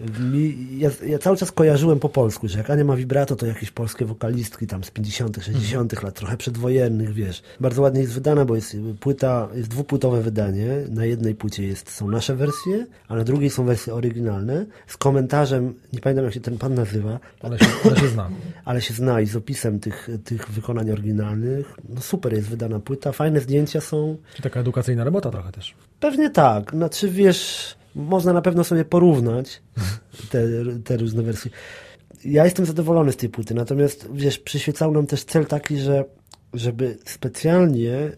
ja cały czas kojarzyłem po polsku, że jak Ania ma vibrato, to jakieś polskie wokalistki tam z 50., 60. lat, trochę przedwojennych, wiesz. Bardzo ładnie jest wydana, bo jest dwupłytowe wydanie. Na jednej płycie są nasze wersje, a na drugiej są wersje oryginalne z komentarzem, nie pamiętam jak się ten pan nazywa.
Ale się zna.
Ale się zna i z opisem tych wykonań oryginalnych. No super jest wydana płyta, fajne zdjęcia są.
Czyli taka edukacyjna robota trochę też.
Pewnie tak. Znaczy wiesz, można na pewno sobie porównać te różne wersje. Ja jestem zadowolony z tej płyty, natomiast wiesz, przyświecał nam też cel taki, że żeby specjalnie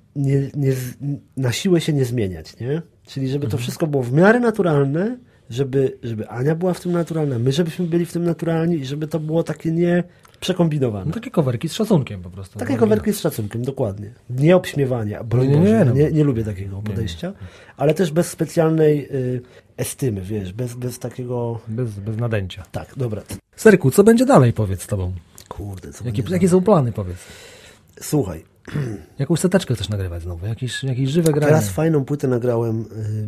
na siłę się nie zmieniać, nie? Czyli żeby to wszystko było w miarę naturalne, żeby Ania była w tym naturalna, my żebyśmy byli w tym naturalni i żeby to było takie nie przekombinowane.
No takie coverki z szacunkiem po prostu.
Takie coverki z szacunkiem, dokładnie. Nie obśmiewania, broń Boże, nie lubię takiego podejścia, ale też bez specjalnej estymy, wiesz, bez takiego...
Bez nadęcia.
Tak, dobra.
Serku, co będzie dalej, powiedz z tobą?
Kurde, co
Jakie są plany, powiedz?
Słuchaj.
Jakąś seteczkę chcesz nagrywać znowu? Jakieś żywe granie?
Teraz fajną płytę nagrałem,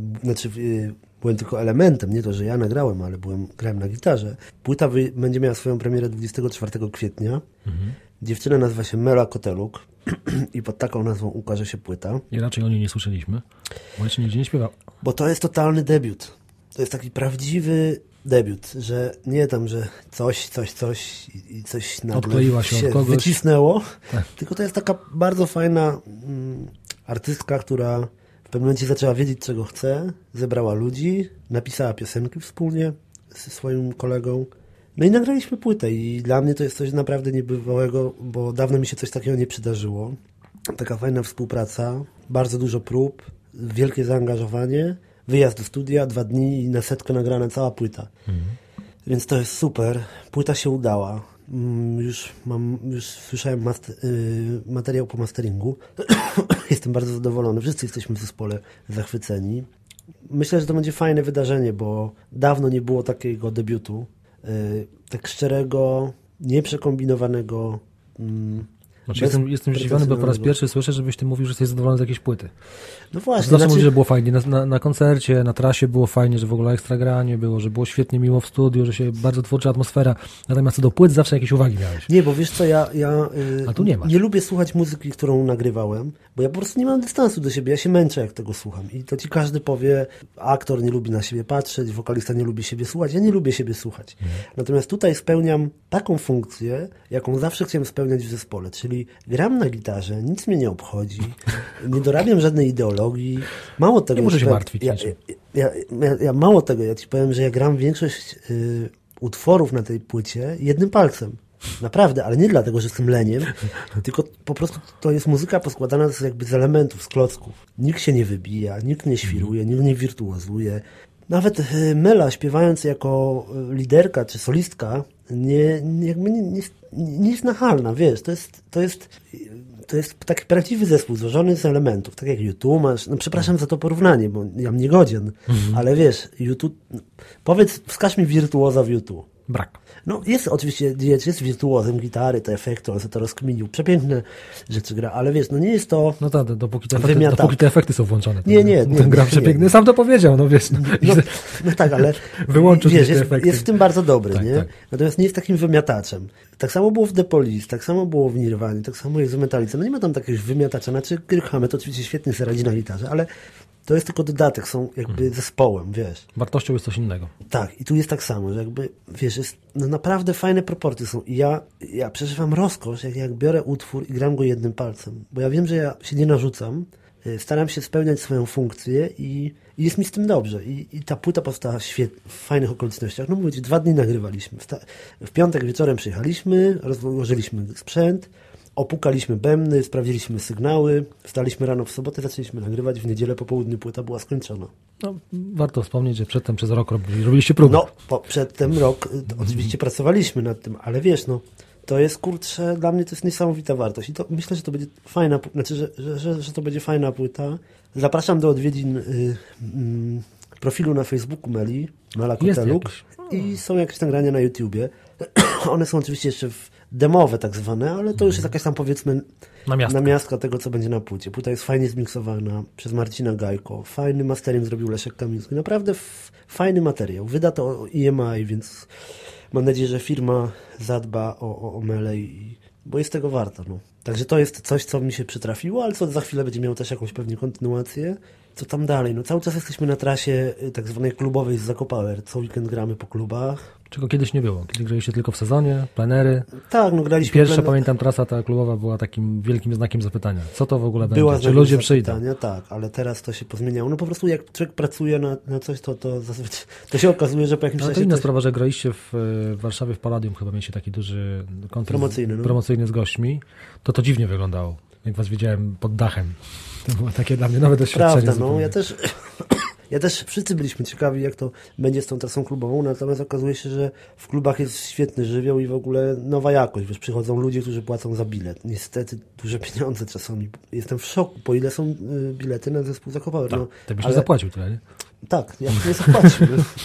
byłem tylko elementem, nie to, że ja nagrałem, ale grałem na gitarze. Płyta będzie miała swoją premierę 24 kwietnia. Dziewczyna nazywa się Mela Koteluk i pod taką nazwą ukaże się płyta.
I raczej o niej nie słyszeliśmy, bo jeszcze nigdzie nie śpiewał.
Bo to jest totalny debiut. To jest taki prawdziwy debiut, że nie tam, że coś i coś nagle
odkleiła się od kogoś,
wycisnęło, tak. Tylko to jest taka bardzo fajna artystka, która w pewnym momencie zaczęła wiedzieć, czego chce, zebrała ludzi, napisała piosenki wspólnie ze swoim kolegą. No i nagraliśmy płytę i dla mnie to jest coś naprawdę niebywałego, bo dawno mi się coś takiego nie przydarzyło. Taka fajna współpraca, bardzo dużo prób, wielkie zaangażowanie, wyjazd do studia, 2 dni i na setkę nagrana cała płyta. Więc to jest super. Płyta się udała. Już słyszałem materiał po masteringu. Jestem bardzo zadowolony. Wszyscy jesteśmy w zespole zachwyceni. Myślę, że to będzie fajne wydarzenie, bo dawno nie było takiego debiutu. Tak szczerego, nieprzekombinowanego.
Jestem zdziwiony, bo po raz pierwszy słyszę, żebyś ty mówił, że jesteś zadowolony z jakiejś płyty.
No właśnie.
Zawsze mówisz, że było fajnie. Na koncercie, na trasie było fajnie, że w ogóle ekstra granie było, że było świetnie miło w studiu, że się bardzo twórcza atmosfera. Natomiast co do płyt zawsze jakieś uwagi miałeś.
Nie, bo wiesz co,
A tu nie masz.
Nie lubię słuchać muzyki, którą nagrywałem, bo ja po prostu nie mam dystansu do siebie. Ja się męczę, jak tego słucham. I to ci każdy powie, aktor nie lubi na siebie patrzeć, wokalista nie lubi siebie słuchać. Ja nie lubię siebie słuchać. Natomiast tutaj spełniam taką funkcję, jaką zawsze chciałem spełniać w zespole, czyli gram na gitarze, nic mnie nie obchodzi, nie dorabiam żadnej ideologii. Mało tego,
nie muszę się martwić.
Ja mało tego, ja ci powiem, że ja gram większość utworów na tej płycie jednym palcem. Naprawdę, ale nie dlatego, że jestem leniem, tylko po prostu to jest muzyka poskładana z elementów, z klocków. Nikt się nie wybija, nikt nie świruje, nikt nie wirtuozuje. Nawet Mela, śpiewając jako liderka czy solistka, nie jest nachalna, wiesz, to jest taki prawdziwy zespół złożony z elementów, tak jak YouTube masz, no przepraszam za to porównanie, bo ja mnie godzien, ale wiesz, YouTube, powiedz, wskaż mi wirtuoza w YouTube.
Brak.
No jest oczywiście, jest wirtuozem gitary, te efekty, on sobie to rozkminił, przepiękne rzeczy gra, ale wiesz, no nie jest to...
No tak, dopóki te efekty są włączone.
Nie.
Ten gra przepiękny, sam to powiedział, no wiesz.
No tak, ale
wyłączył
wiesz,
te efekty.
Jest w tym bardzo dobry,
tak,
nie?
Tak.
Natomiast nie jest takim wymiataczem. Tak samo było w The Police, tak samo było w Nirwanie, tak samo jest w Metallice. No nie ma tam takiegoś wymiatacza, znaczy Kirk Hammett oczywiście świetnie sobie radzi na gitarze, ale to jest tylko dodatek, są jakby zespołem, wiesz.
Wartością jest coś innego.
Tak, i tu jest tak samo, że jakby, wiesz, jest, no naprawdę fajne proporcje są i ja przeżywam rozkosz, jak biorę utwór i gram go jednym palcem, bo ja wiem, że ja się nie narzucam, staram się spełniać swoją funkcję i jest mi z tym dobrze. I ta płyta powstała w fajnych okolicznościach. No mówię, 2 dni nagrywaliśmy. W piątek wieczorem przyjechaliśmy, rozłożyliśmy sprzęt, opukaliśmy bębny, sprawdziliśmy sygnały, wstaliśmy rano w sobotę, zaczęliśmy nagrywać, w niedzielę po południu płyta była skończona.
No, warto wspomnieć, że przedtem przez rok robiliście próby.
No, przedtem rok oczywiście pracowaliśmy nad tym, ale wiesz, no, to jest, kurczę, dla mnie to jest niesamowita wartość i to myślę, że to będzie fajna, znaczy, że to będzie fajna płyta. Zapraszam do odwiedzin profilu na Facebooku Meli, Mela Koteluk, i są jakieś nagrania na YouTubie. One są oczywiście jeszcze demowe tak zwane, ale to już jest jakaś tam, powiedzmy, namiastka tego, co będzie na płycie. Płyta jest fajnie zmiksowana przez Marcina Gajko. Fajny mastering zrobił Leszek Kamiński. Naprawdę fajny materiał. Wyda to EMI, więc mam nadzieję, że firma zadba o Melę, bo jest tego warta. No. Także to jest coś, co mi się przytrafiło, ale co za chwilę będzie miało też jakąś pewnie kontynuację. Co tam dalej? No cały czas jesteśmy na trasie tak zwanej klubowej z Zakopower. Co weekend gramy po klubach.
Czego kiedyś nie było. Kiedyś graliście tylko w sezonie, plenery.
Tak, no graliśmy.
Pierwsza, pamiętam, trasa ta klubowa była takim wielkim znakiem zapytania. Co to w ogóle
była
będzie? Czy ludzie przyjdą?
Tak, ale teraz to się pozmieniało. No po prostu jak człowiek pracuje na coś, to zazwyczaj to się okazuje, że po jakimś czasie...
To inna sprawa, że graliście w Warszawie w Palladium, chyba mieliście taki duży koncert promocyjny z gośćmi. To dziwnie wyglądało, jak was widziałem pod dachem. To było takie dla mnie nowe doświadczenie.
Prawda, no ja też wszyscy byliśmy ciekawi, jak to będzie z tą trasą klubową, natomiast okazuje się, że w klubach jest świetny żywioł i w ogóle nowa jakość. Wiesz, przychodzą ludzie, którzy płacą za bilet. Niestety duże pieniądze czasami. Jestem w szoku, po ile są bilety na zespół Zakopane.
Tak, to byś nie zapłacił tyle, nie?
Tak, ja nie zapłacił.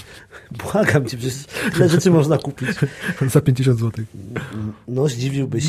Błagam cię, przecież tyle rzeczy można kupić.
Za 50 zł.
No, zdziwiłbyś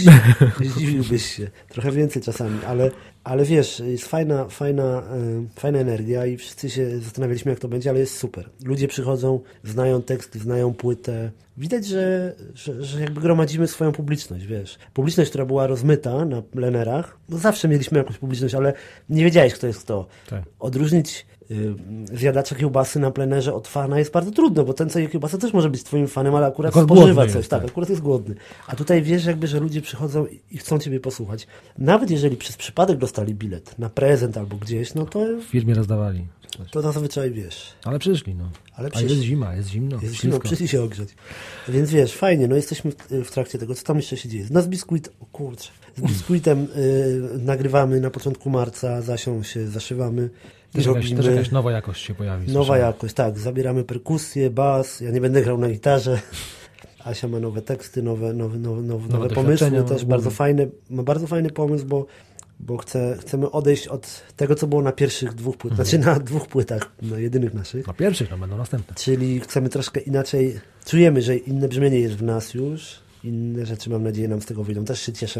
się. Trochę więcej czasami, ale wiesz, jest fajna energia i wszyscy się zastanawialiśmy, jak to będzie, ale jest super. Ludzie przychodzą, znają teksty, znają płytę. Widać, że jakby gromadzimy swoją publiczność, wiesz. Publiczność, która była rozmyta na plenerach, bo zawsze mieliśmy jakąś publiczność, ale nie wiedziałeś, kto jest kto.
Tak.
Odróżnić zjadacza kiełbasy na plenerze od fana jest bardzo trudno, bo ten, co je kiełbasę, też może być twoim fanem, ale akurat spożywa coś. Tak, akurat jest głodny. A tutaj wiesz jakby, że ludzie przychodzą i chcą ciebie posłuchać. Nawet jeżeli przez przypadek dostali bilet na prezent albo gdzieś, no to...
W firmie rozdawali.
To zazwyczaj wiesz.
Ale przyszli, no. A jest zima, jest zimno.
Jest zimno, przyszli się ogrzeć. Więc wiesz, fajnie, no jesteśmy w trakcie tego, co tam jeszcze się dzieje. No z Biskuit, z Biskuitem nagrywamy na początku marca, z Asią się zaszywamy.
Też jakaś nowa jakość się pojawi.
Nowa jakość, tak. Zabieramy perkusję, bas. Ja nie będę grał na gitarze. Asia ma nowe teksty, nowe pomysły też, bardzo fajne. Ma bardzo fajny pomysł, bo chcemy odejść od tego, co było na pierwszych 2 płytach. Znaczy na 2 płytach, na jedynych naszych.
Na pierwszych, no będą następne.
Czyli chcemy troszkę inaczej, czujemy, że inne brzmienie jest w nas już. Inne rzeczy, mam nadzieję, nam z tego wyjdą. Też się cieszę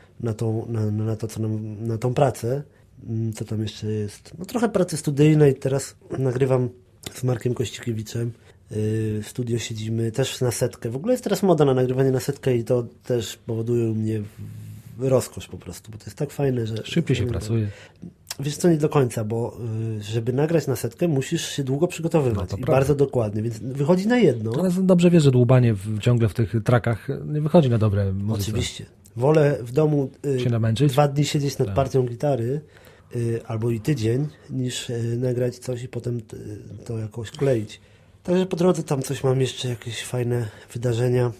na tą pracę. Co tam jeszcze jest? No trochę pracy studyjnej. Teraz nagrywam z Markiem Kościkiewiczem. W studio siedzimy też na setkę. W ogóle jest teraz moda na nagrywanie na setkę i to też powoduje u mnie rozkosz po prostu, bo to jest tak fajne, że...
Szybciej się pracuje.
Wiesz co, nie do końca, bo żeby nagrać na setkę, musisz się długo przygotowywać i bardzo dokładnie, więc wychodzi na jedno.
Ale dobrze wiesz, że dłubanie ciągle w tych trackach nie wychodzi na dobre muzyce.
Oczywiście. Wolę w domu
się namęczyć?
2 dni siedzieć nad partią gitary albo i tydzień, niż nagrać coś i potem to jakoś kleić. Także po drodze tam coś mam jeszcze, jakieś fajne wydarzenia.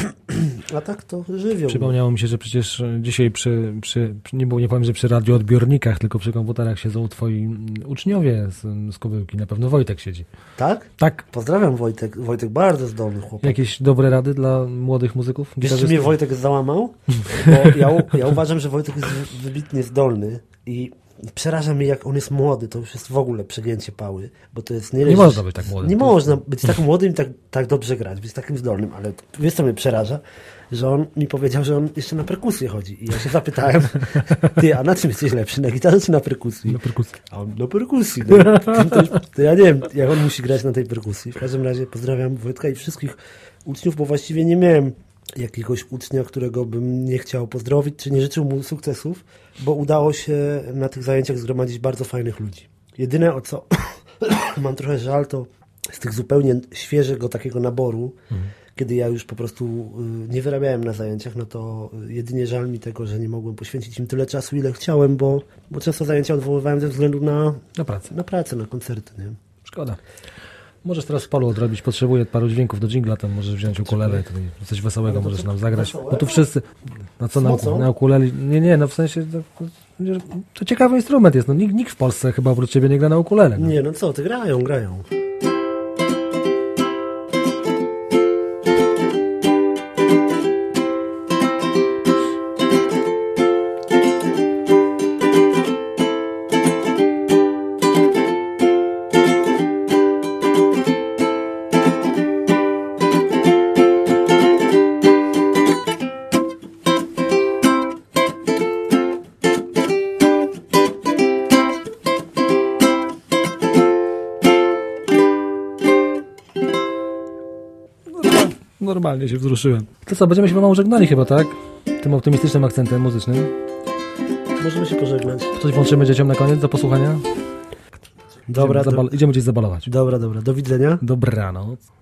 A tak to żywioł.
Przypomniało mi się, że przecież dzisiaj nie powiem, że przy radioodbiornikach, tylko przy komputerach siedzą twoi uczniowie z Kobyłki. Na pewno Wojtek siedzi.
Tak?
Tak.
Pozdrawiam Wojtek. Wojtek bardzo zdolny chłopak.
Jakieś dobre rady dla młodych muzyków?
Wiesz, czy mnie Wojtek załamał? Bo ja uważam, że Wojtek jest wybitnie zdolny i przeraża mnie, jak on jest młody. To już jest w ogóle przegięcie pały, bo to jest
nie można być tak młodym.
Nie można być tak młodym i tak dobrze grać, być takim zdolnym, ale wiesz, co mnie przeraża? Że on mi powiedział, że on jeszcze na perkusję chodzi. I ja się zapytałem, ty, a na czym jesteś lepszy? Na gitarze czy na perkusji?
Na perkusji.
A on na perkusji. No. To ja nie wiem, jak on musi grać na tej perkusji. W każdym razie pozdrawiam Wojtka i wszystkich uczniów, bo właściwie nie miałem jakiegoś ucznia, którego bym nie chciał pozdrowić, czy nie życzył mu sukcesów, bo udało się na tych zajęciach zgromadzić bardzo fajnych ludzi. Jedyne, o co mam trochę żal, to z tych zupełnie świeżego takiego naboru, kiedy ja już po prostu nie wyrabiałem na zajęciach, no to jedynie żal mi tego, że nie mogłem poświęcić im tyle czasu, ile chciałem, bo często zajęcia odwoływałem ze względu na pracę, na koncerty. Nie?
Szkoda. Możesz teraz w polu odrobić, potrzebuję paru dźwięków do dżingla, tam możesz wziąć ukulele, coś wesołego możesz nam zagrać. Bo tu wszyscy, na co na ukulele, nie, no w sensie, to ciekawy instrument jest, no nikt w Polsce chyba oprócz ciebie nie gra na ukulele. No.
Nie, no co ty, grają.
Normalnie się wzruszyłem. To co, będziemy się pomału żegnali chyba, tak? Tym optymistycznym akcentem muzycznym.
Możemy się pożegnać.
Coś włączymy dzieciom na koniec do posłuchania?
Dobra.
Idziemy gdzieś zabalować.
Dobra. Do widzenia.
Dobranoc.